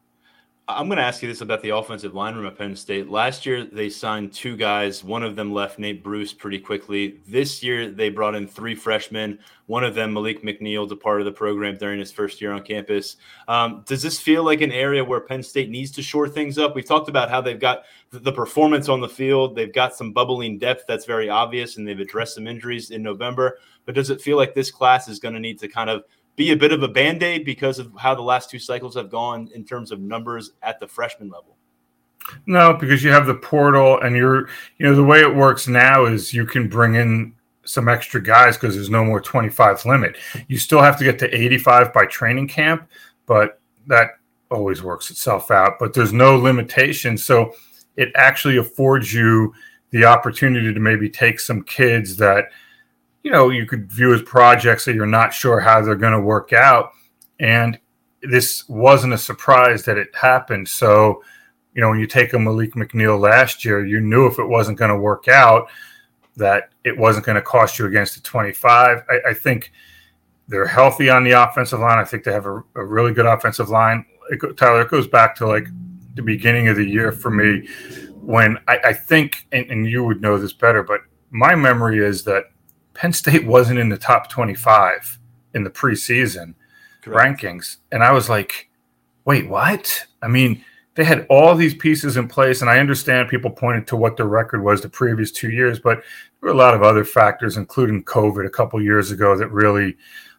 [SPEAKER 3] I'm going to ask you this about the offensive line room at Penn State. Last year, they signed 2 guys. One of them left, Nate Bruce, pretty quickly. This year, they brought in 3 freshmen. One of them, Malik McNeil, departed the program during his first year on campus. Does this feel like an area where Penn State needs to shore things up? We've talked about how they've got the performance on the field. They've got some bubbling depth that's very obvious, and they've addressed some injuries in November. But does it feel like this class is going to need to kind of be a bit of a Band-Aid because of how the last 2 cycles have gone in terms of numbers at the freshman level?
[SPEAKER 8] No, because you have the portal, and the way it works now is you can bring in some extra guys because there's no more 25 limit. You still have to get to 85 by training camp, but that always works itself out. But there's no limitation, so it actually affords you the opportunity to maybe take some kids that you could view as projects that you're not sure how they're going to work out. And this wasn't a surprise that it happened. So, when you take a Malik McNeil last year, you knew if it wasn't going to work out, that it wasn't going to cost you against the 25. I think they're healthy on the offensive line. I think they have a really good offensive line. Tyler, it goes back to like the beginning of the year for me when I think, and you would know this better, but my memory is that Penn State wasn't in the top 25 in the preseason rankings. And I was like, wait, what? I mean, they had all these pieces in place, and I understand people pointed to what the record was the previous 2 years, but there were a lot of other factors, including COVID a couple years ago, that really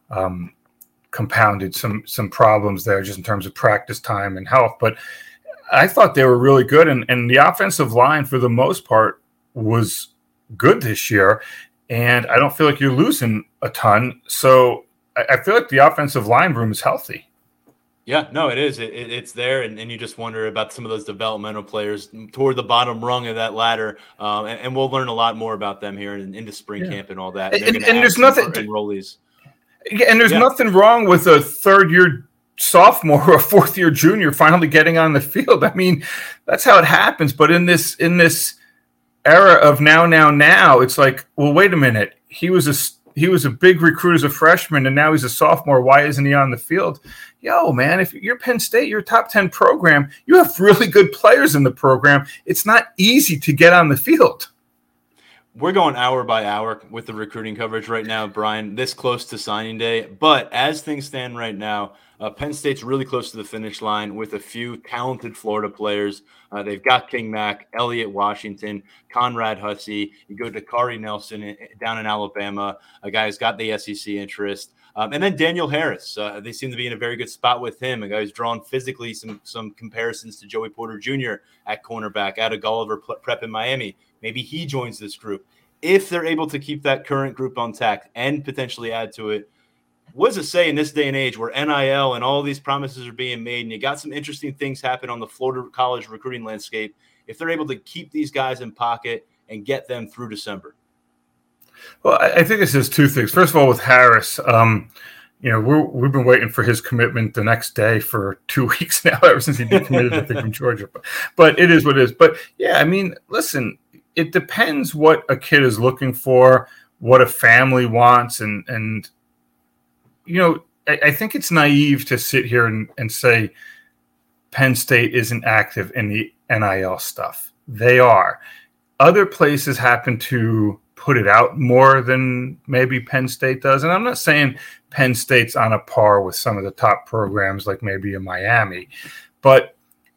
[SPEAKER 8] compounded some problems there just in terms of practice time and health. But I thought they were really good, and the offensive line, for the most part, was good this year. And I don't feel like you're losing a ton. So I feel like the offensive line room is healthy.
[SPEAKER 3] Yeah, no, it is. It's there. And you just wonder about some of those developmental players toward the bottom rung of that ladder. And we'll learn a lot more about them here into spring camp and all that.
[SPEAKER 8] And there's nothing
[SPEAKER 3] enrollees.
[SPEAKER 8] Yeah, and there's nothing wrong with a third-year sophomore or a fourth-year junior finally getting on the field. I mean, that's how it happens. But in this era of now, it's like, well, wait a minute. He was a big recruit as a freshman, and now he's a sophomore. Why isn't he on the field? Yo, man, if you're Penn State, you're a top 10 program. You have really good players in the program. It's not easy to get on the field.
[SPEAKER 3] We're going hour by hour with the recruiting coverage right now, Brian, this close to signing day. But as things stand right now, Penn State's really close to the finish line with a few talented Florida players. They've got King Mack, Elliott Washington, Conrad Hussey. You go to Kari Nelson down in Alabama, a guy who's got the SEC interest. And then Daniel Harris. They seem to be in a very good spot with him, a guy who's drawn physically some comparisons to Joey Porter Jr. at cornerback out of Gulliver Prep in Miami. Maybe he joins this group. If they're able to keep that current group intact and potentially add to it, what does it say in this day and age where NIL and all these promises are being made and you got some interesting things happen on the Florida college recruiting landscape, if they're able to keep these guys in pocket and get them through December?
[SPEAKER 8] Well, I think it says two things. First of all, with Harris, we've been waiting for his commitment the next day for 2 weeks now, ever since he decommitted, I think, from Georgia. But it is what it is. But, yeah, I mean, listen, it depends what a kid is looking for, what a family wants. And I think it's naive to sit here and say Penn State isn't active in the NIL stuff. They are. Other places happen to put it out more than maybe Penn State does. And I'm not saying Penn State's on a par with some of the top programs like maybe in Miami. But,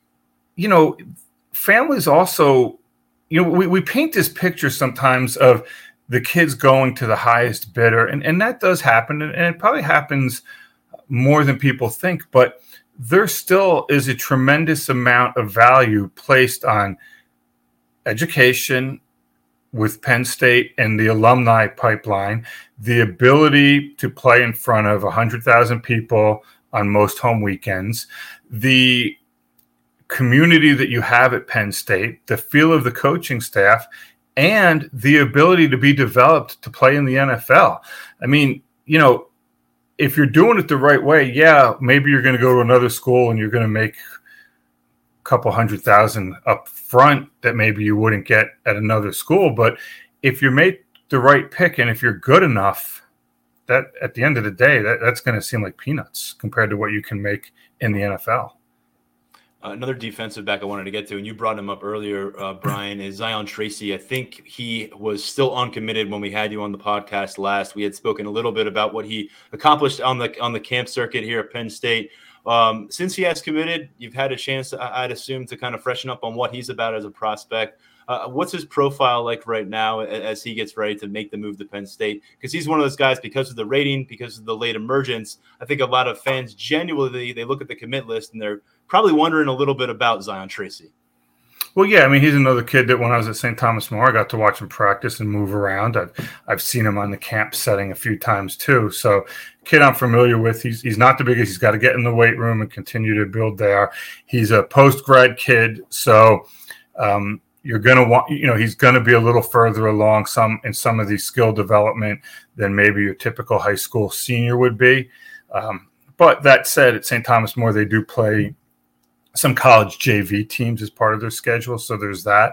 [SPEAKER 8] families also, we paint this picture sometimes of the kids going to the highest bidder. And that does happen. And it probably happens more than people think. But there still is a tremendous amount of value placed on education with Penn State and the alumni pipeline, the ability to play in front of 100,000 people on most home weekends, the community that you have at Penn State, the feel of the coaching staff, and the ability to be developed to play in the NFL. I mean, if you're doing it the right way, yeah, maybe you're going to go to another school and you're going to make couple 100,000 up front that maybe you wouldn't get at another school. But if you make the right pick and if you're good enough, that at the end of the day, that's going to seem like peanuts compared to what you can make in the NFL.
[SPEAKER 3] Another defensive back I wanted to get to, and you brought him up earlier, Brian, is Zion Tracy. I think he was still uncommitted when we had you on the podcast last. We had spoken a little bit about what he accomplished on the camp circuit here at Penn State. Since he has committed, you've had a chance, I'd assume, to kind of freshen up on what he's about as a prospect. What's his profile like right now as he gets ready to make the move to Penn State? Because he's one of those guys, because of the rating, because of the late emergence, I think a lot of fans genuinely, they look at the commit list and they're probably wondering a little bit about Zion Tracy.
[SPEAKER 8] Well, yeah, I mean, he's another kid that when I was at St. Thomas More, I got to watch him practice and move around. I've seen him on the camp setting a few times too. So, kid I'm familiar with. He's not the biggest. He's got to get in the weight room and continue to build there. He's a post-grad kid, so you're going to want, he's going to be a little further along in some of these skill development than maybe your typical high school senior would be. But that said, at St. Thomas More, they do play some college JV teams as part of their schedule. So there's that.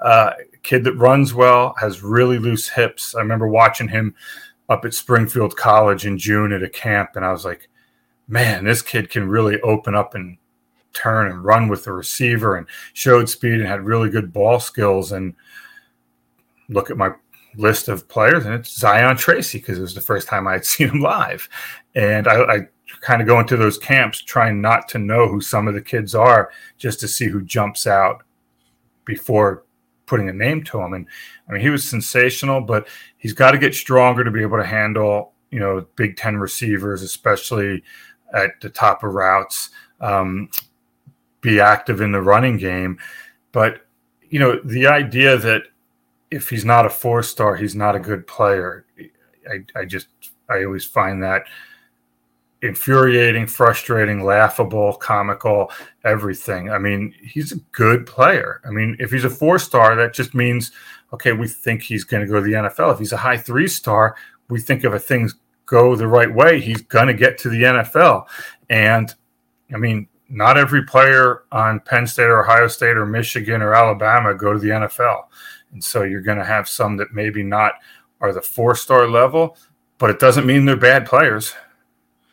[SPEAKER 8] Kid that runs well, has really loose hips. I remember watching him up at Springfield College in June at a camp, and I was like, man, this kid can really open up and turn and run with the receiver, and showed speed and had really good ball skills. And look at my list of players, and it's Zion Tracy, because it was the first time I had seen him live. And I kind of go into those camps trying not to know who some of the kids are, just to see who jumps out before putting a name to him. And I mean, he was sensational, but he's got to get stronger to be able to handle, Big Ten receivers, especially at the top of routes, be active in the running game. But, the idea that if he's not a 4-star, he's not a good player, I always find that infuriating, frustrating, laughable, comical, everything. I mean, he's a good player. I mean, if he's a 4-star, that just means, okay, we think he's going to go to the NFL. If he's a high 3-star, we think if things go the right way, he's going to get to the NFL. And I mean, not every player on Penn State or Ohio State or Michigan or Alabama go to the NFL. And so you're going to have some that maybe not are the 4-star level, but it doesn't mean they're bad players.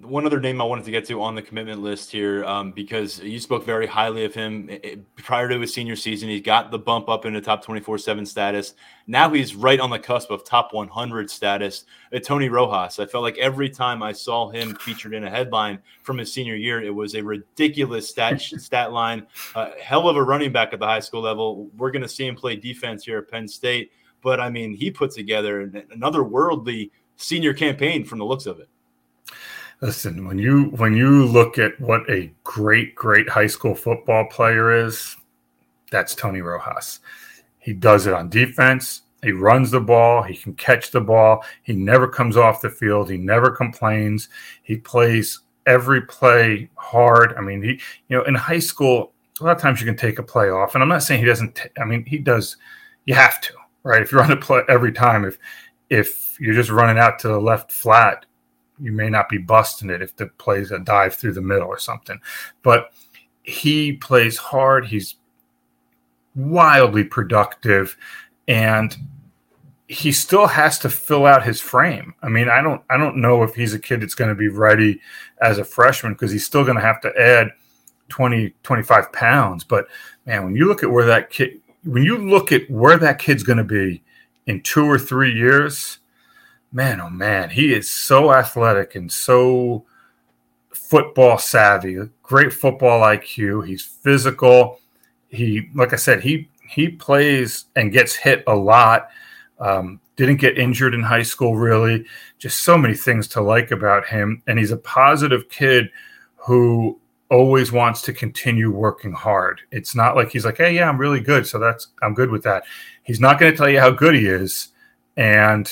[SPEAKER 3] One other name I wanted to get to on the commitment list here, because you spoke very highly of him prior to his senior season. He got the bump up into top 24/7 status. Now he's right on the cusp of top 100 status. Tony Rojas. I felt like every time I saw him featured in a headline from his senior year, it was a ridiculous stat line. Hell of a running back at the high school level. We're going to see him play defense here at Penn State. But, I mean, he put together another worldly senior campaign from the looks of it.
[SPEAKER 8] Listen, when you look at what a great high school football player is, that's Tony Rojas. He does it on defense. He runs the ball. He can catch the ball. He never comes off the field. He never complains. He plays every play hard. I mean, in high school, a lot of times you can take a play off. And I'm not saying he doesn't. He does. You have to, right? If you're on the play every time, if you're just running out to the left flat, you may not be busting it if the play's a dive through the middle or something. But he plays hard. He's wildly productive, and he still has to fill out his frame. I mean, I don't know if he's a kid that's going to be ready as a freshman, because he's still going to have to add 20, 25 pounds. But man, when you look at where that kid's going to be in 2 or 3 years, man, oh man, he is so athletic and so football savvy, great football IQ. He's physical. Like I said, he plays and gets hit a lot. Didn't get injured in high school, really. Just so many things to like about him. And he's a positive kid who always wants to continue working hard. It's not like he's like, hey, yeah, I'm really good, so I'm good with that. He's not going to tell you how good he is. And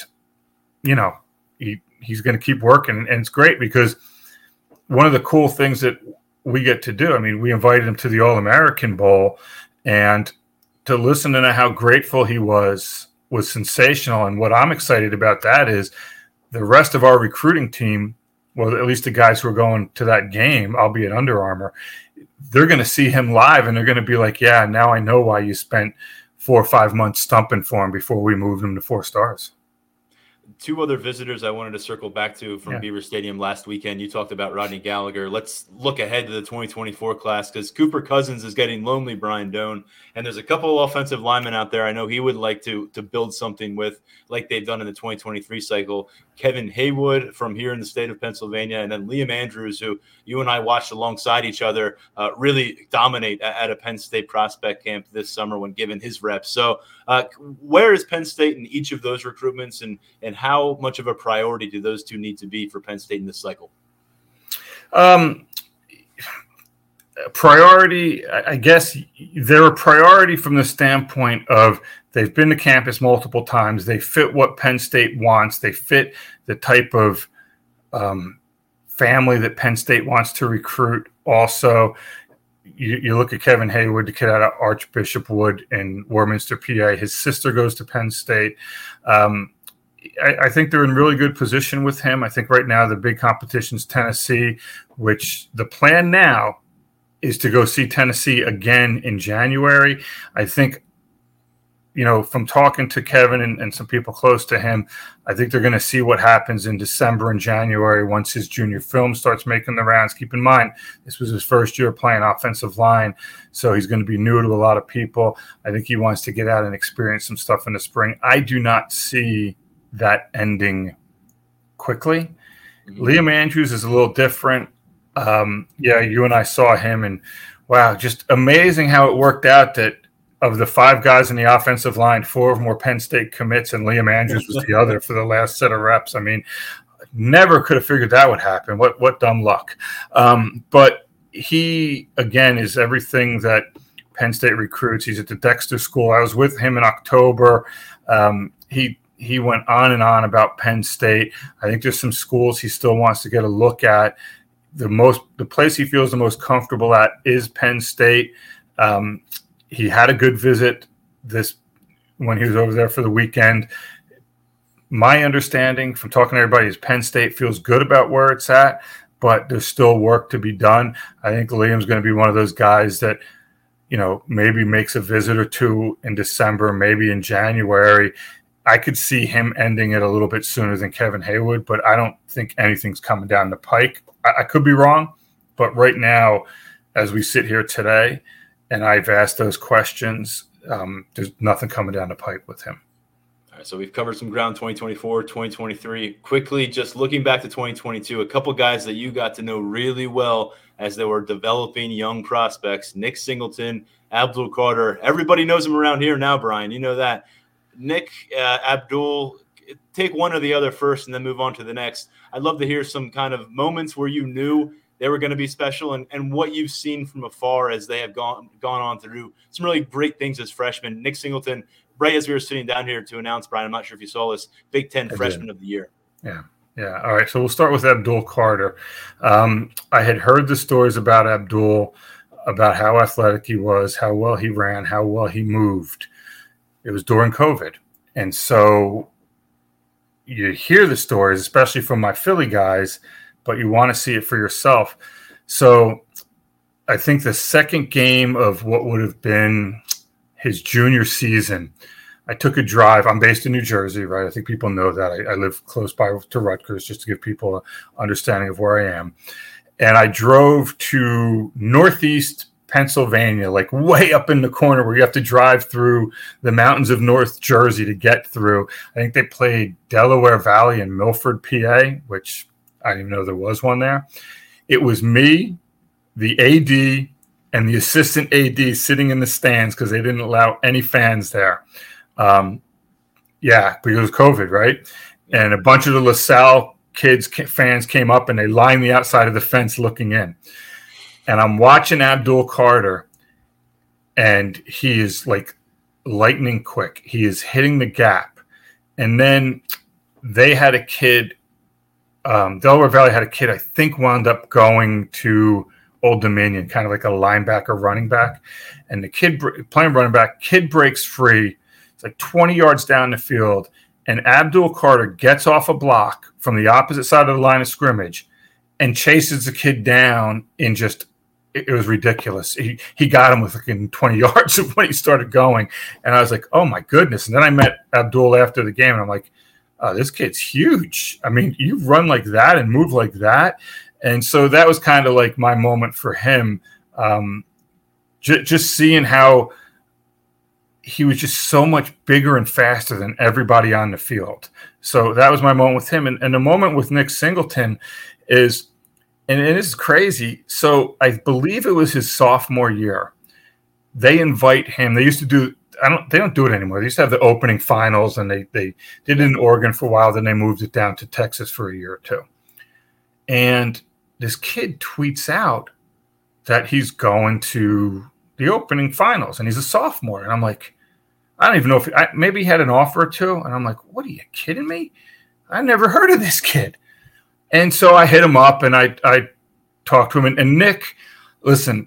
[SPEAKER 8] he's going to keep working. And it's great because one of the cool things that we get to do, I mean, we invited him to the All-American Bowl, and to listen to how grateful he was sensational. And what I'm excited about that is the rest of our recruiting team, well, at least the guys who are going to that game, albeit Under Armour, they're going to see him live, and they're going to be like, yeah, now I know why you spent 4 or 5 months stumping for him before we moved him to 4 stars.
[SPEAKER 3] 2 other visitors I wanted to circle back to from Beaver Stadium last weekend. You talked about Rodney Gallagher. Let's look ahead to the 2024 class, because Cooper Cousins is getting lonely, Brian Doan. And there's a couple of offensive linemen out there I know he would like to build something with, like they've done in the 2023 cycle. Kevin Haywood from here in the state of Pennsylvania, and then Liam Andrews, who you and I watched alongside each other really dominate at a Penn State prospect camp this summer when given his reps. So where is Penn State in each of those recruitments, and how much of a priority do those two need to be for Penn State in this cycle?
[SPEAKER 8] Priority, I guess they're a priority from the standpoint of they've been to campus multiple times. They fit what Penn State wants. They fit the type of family that Penn State wants to recruit. Also, you look at Kevin Haywood, the kid out of Archbishop Wood in Warminster, PA. His sister goes to Penn State. I think they're in really good position with him. I think right now the big competition is Tennessee, which the plan now is to go see Tennessee again in January. I think, from talking to Kevin and some people close to him, I think they're going to see what happens in December and January once his junior film starts making the rounds. Keep in mind, this was his first year playing offensive line, so he's going to be new to a lot of people. I think he wants to get out and experience some stuff in the spring. I do not see that ending quickly. Mm-hmm. Liam Andrews is a little different. You and I saw him, and wow, just amazing how it worked out that of the 5 guys in the offensive line, 4 of them were Penn State commits, and Liam Andrews was the other for the last set of reps. I mean, never could have figured that would happen. What dumb luck. But he, again, is everything that Penn State recruits. He's at the Dexter School. I was with him in October. He went on and on about Penn State. I think there's some schools he still wants to get a look at. The place he feels the most comfortable at is Penn State. He had a good visit when he was over there for the weekend. My understanding from talking to everybody is Penn State feels good about where it's at, but there's still work to be done. I think Liam's going to be one of those guys that, maybe makes a visit or 2 in December, maybe in January. I could see him ending it a little bit sooner than Kevin Haywood, but I don't think anything's coming down the pike. I could be wrong, but right now, as we sit here today, and I've asked those questions, there's nothing coming down the pipe with him.
[SPEAKER 3] All right, so we've covered some ground 2024, 2023. Quickly, just looking back to 2022, a couple guys that you got to know really well as they were developing young prospects, Nick Singleton, Abdul Carter. Everybody knows him around here now, Brian. You know that. Nick, Abdul, take one or the other first and then move on to the next. I'd love to hear some kind of moments where you knew they were going to be special and what you've seen from afar as they have gone on through some really great things as freshmen. Nick Singleton, right as we were sitting down here to announce, Brian, I'm not sure if you saw this, Big Ten Freshman of the Year.
[SPEAKER 8] Yeah. All right. So we'll start with Abdul Carter. I had heard the stories about Abdul, about how athletic he was, how well he ran, how well he moved. It was during COVID. And so you hear the stories, especially from my Philly guys, but you want to see it for yourself. So I think the second game of what would have been his junior season, I took a drive. I'm based in New Jersey, right? I think people know that. I live close by to Rutgers, just to give people an understanding of where I am. And I drove to Northeast Pennsylvania, like way up in the corner where you have to drive through the mountains of North Jersey to get through. I think they played Delaware Valley in Milford, PA, which I didn't even know there was one there. It was me, the AD, and the assistant AD sitting in the stands because they didn't allow any fans there. Because it was COVID, right? And a bunch of the LaSalle fans came up and they lined the outside of the fence looking in. And I'm watching Abdul Carter, and he is like lightning quick. He is hitting the gap. And then they had a kid, Delaware Valley had a kid, I think wound up going to Old Dominion, kind of like a linebacker, running back. And the kid playing running back, kid breaks free. It's like 20 yards down the field. And Abdul Carter gets off a block from the opposite side of the line of scrimmage and chases the kid down in just, it was ridiculous. He got him within 20 yards of when he started going. And I was like, oh my goodness. And then I met Abdul after the game and I'm like, oh, this kid's huge. I mean, you run like that and move like that. And so that was kind of like my moment for him. Just seeing how he was just so much bigger and faster than everybody on the field. So that was my moment with him. And the moment with Nick Singleton is, and it is crazy. So I believe it was his sophomore year. They invite him. They used to do, they don't do it anymore. They used to have the opening finals, and they did it in Oregon for a while. Then they moved it down to Texas for a year or two. And this kid tweets out that he's going to the opening finals, and he's a sophomore. And I'm like, I don't even know if maybe he had an offer or two. And I'm like, what are you kidding me? I never heard of this kid. And so I hit him up and I talked to him. And Nick, listen,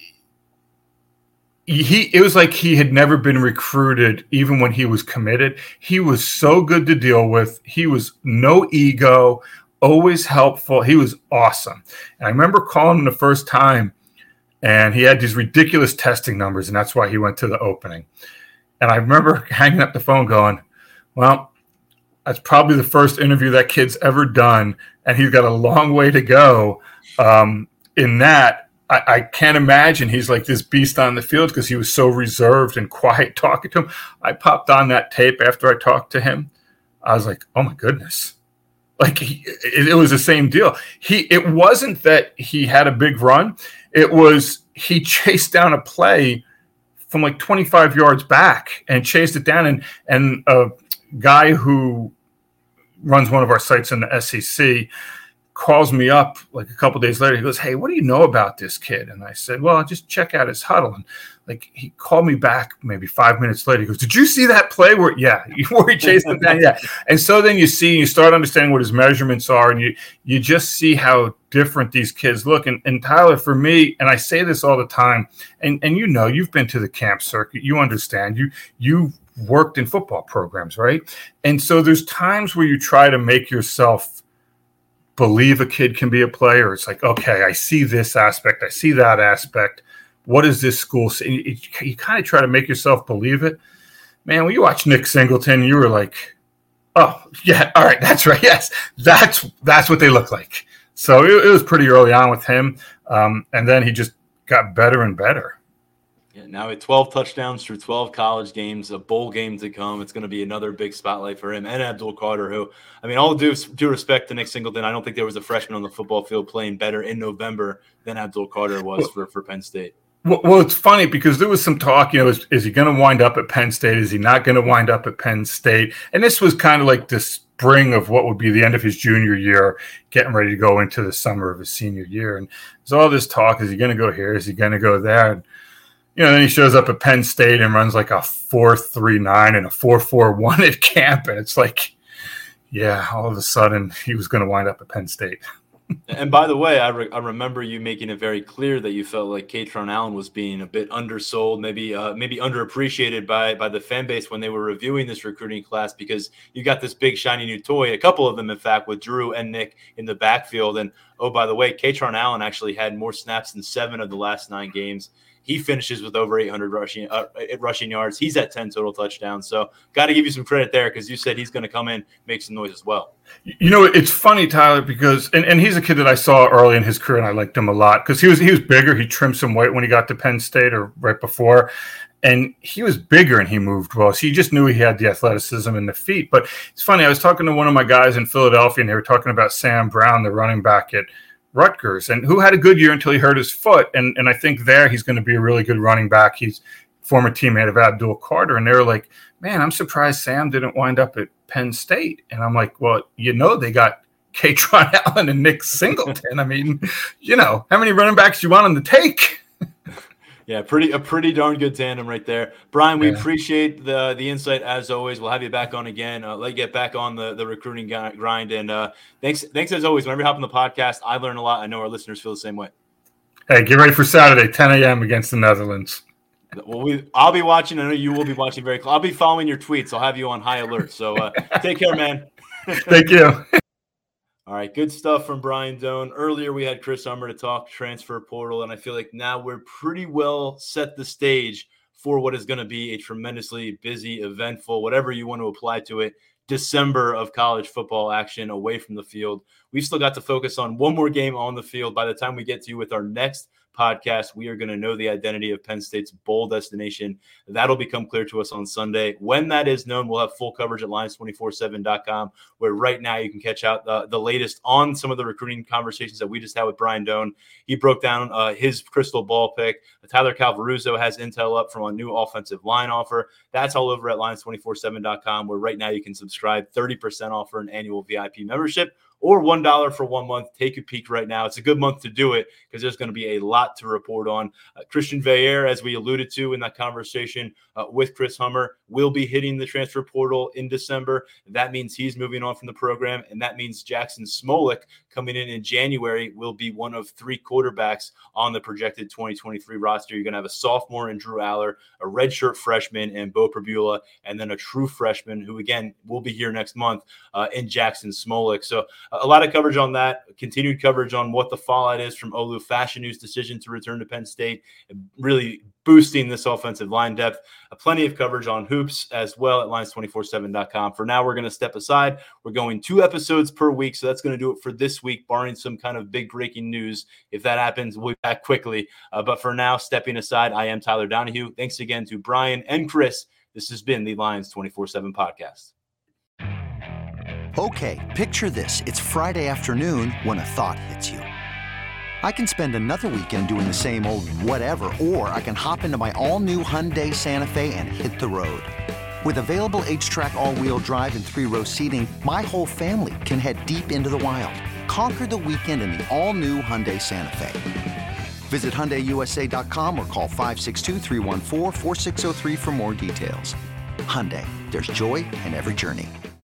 [SPEAKER 8] it was like he had never been recruited even when he was committed. He was so good to deal with. He was no ego, always helpful. He was awesome. And I remember calling him the first time, and he had these ridiculous testing numbers, and that's why he went to the opening. And I remember hanging up the phone going, well, that's probably the first interview that kid's ever done, and he's got a long way to go in that. I can't imagine he's like this beast on the field because he was so reserved and quiet talking to him. I popped on that tape after I talked to him. I was like, oh, my goodness. Like, it was the same deal. It wasn't that he had a big run. It was he chased down a play from like 25 yards back and chased it down. And a guy who runs one of our sites in the SEC calls me up like a couple days later. He goes, hey, what do you know about this kid? And I said, well, just check out his huddle. And like, he called me back maybe 5 minutes later. He goes, did you see that play where he chased him down? Yeah. And so then you start understanding what his measurements are, and you just see how different these kids look. And Tyler, for me, and I say this all the time, and you've been to the camp circuit, you understand, you worked in football programs, right? And so there's times where you try to make yourself believe a kid can be a player. It's like, okay, I see this aspect, I see that aspect. What does this school say? You kind of try to make yourself believe it. Man, when you watch Nick Singleton, you were like, Oh, yeah. All right. That's right. Yes. That's what they look like. So it was pretty early on with him. And then he just got better and better.
[SPEAKER 3] Yeah, now with 12 touchdowns through 12 college games, a bowl game to come. It's going to be another big spotlight for him and Abdul Carter, who, I mean, all due respect to Nick Singleton, I don't think there was a freshman on the football field playing better in November than Abdul Carter was for Penn State.
[SPEAKER 8] Well, it's funny because there was some talk, is he going to wind up at Penn State? Is he not going to wind up at Penn State? And this was kind of like the spring of what would be the end of his junior year, getting ready to go into the summer of his senior year. And there's all this talk, is he going to go here? Is he going to go there? And, then he shows up at Penn State and runs like a 4.39 and a 4.41 at camp. And it's like, yeah, all of a sudden he was going to wind up at Penn State.
[SPEAKER 3] And by the way, I remember you making it very clear that you felt like Kaytron Allen was being a bit undersold, maybe underappreciated by the fan base when they were reviewing this recruiting class, because you got this big shiny new toy, a couple of them, in fact, with Drew and Nick in the backfield. And, oh, by the way, Kaytron Allen actually had more snaps than 7 of the last 9 games. He finishes with over 800 rushing yards. He's at 10 total touchdowns. So got to give you some credit there, because you said he's going to come in, make some noise as well.
[SPEAKER 8] It's funny, Tyler, because and he's a kid that I saw early in his career, and I liked him a lot because he was bigger. He trimmed some weight when he got to Penn State or right before. And he was bigger and he moved well. So you just knew he had the athleticism and the feet. But it's funny. I was talking to one of my guys in Philadelphia, and they were talking about Sam Brown, the running back at Rutgers, and who had a good year until he hurt his foot. And I think there he's going to be a really good running back. He's former teammate of Abdul Carter. And they were like, man, I'm surprised Sam didn't wind up at Penn State. And I'm like, well, they got Kaytron Allen and Nick Singleton. I mean, how many running backs do you want him to take?
[SPEAKER 3] Yeah, a pretty darn good tandem right there. Brian, we appreciate the insight as always. We'll have you back on again. Let you get back on the recruiting grind. And thanks as always. Whenever you hop on the podcast, I learn a lot. I know our listeners feel the same way.
[SPEAKER 8] Hey, get ready for Saturday, 10 a.m. against the Netherlands.
[SPEAKER 3] Well, I'll be watching. I know you will be watching very close. I'll be following your tweets. I'll have you on high alert. So take care, man.
[SPEAKER 8] Thank you.
[SPEAKER 3] All right, good stuff from Brian Doan. Earlier, we had Chris Hummer to talk transfer portal, and I feel like now we're pretty well set the stage for what is going to be a tremendously busy, eventful, whatever you want to apply to it, December of college football action away from the field. We've still got to focus on one more game on the field. By the time we get to you with our next podcast, we are going to know the identity of Penn State's bowl destination. That'll become clear to us on Sunday. When that is known, we'll have full coverage at Lions247.com, where right now you can catch out the latest on some of the recruiting conversations that we just had with Brian Doan. He broke down his crystal ball pick. Tyler Calvaruso has intel up from a new offensive line offer. That's all over at Lions247.com, where right now you can subscribe 30% off for an annual VIP membership, or $1 for 1 month. Take a peek right now. It's a good month to do it because there's going to be a lot to report on. Christian Veilleux, as we alluded to in that conversation with Chris Hummer, will be hitting the transfer portal in December. That means he's moving on from the program, and that means Jackson Smolik, coming in January, will be one of 3 quarterbacks on the projected 2023 roster. You're going to have a sophomore in Drew Aller, a redshirt freshman in Beau Pribula, and then a true freshman who, again, will be here next month in Jackson Smolik. So a lot of coverage on that, continued coverage on what the fallout is from Olu Fashanu's decision to return to Penn State, really boosting this offensive line depth. Plenty of coverage on hoops as well at Lions247.com. For now, we're going to step aside. We're going 2 episodes per week, so that's going to do it for this week, barring some kind of big breaking news. If that happens, we'll be back quickly. But for now, stepping aside, I am Tyler Donahue. Thanks again to Brian and Chris. This has been the Lions 24/7 podcast.
[SPEAKER 9] Okay, picture this. It's Friday afternoon when a thought hits you. I can spend another weekend doing the same old whatever, or I can hop into my all-new Hyundai Santa Fe and hit the road. With available H-Track all-wheel drive and 3-row seating, my whole family can head deep into the wild. Conquer the weekend in the all-new Hyundai Santa Fe. Visit HyundaiUSA.com or call 562-314-4603 for more details. Hyundai, there's joy in every journey.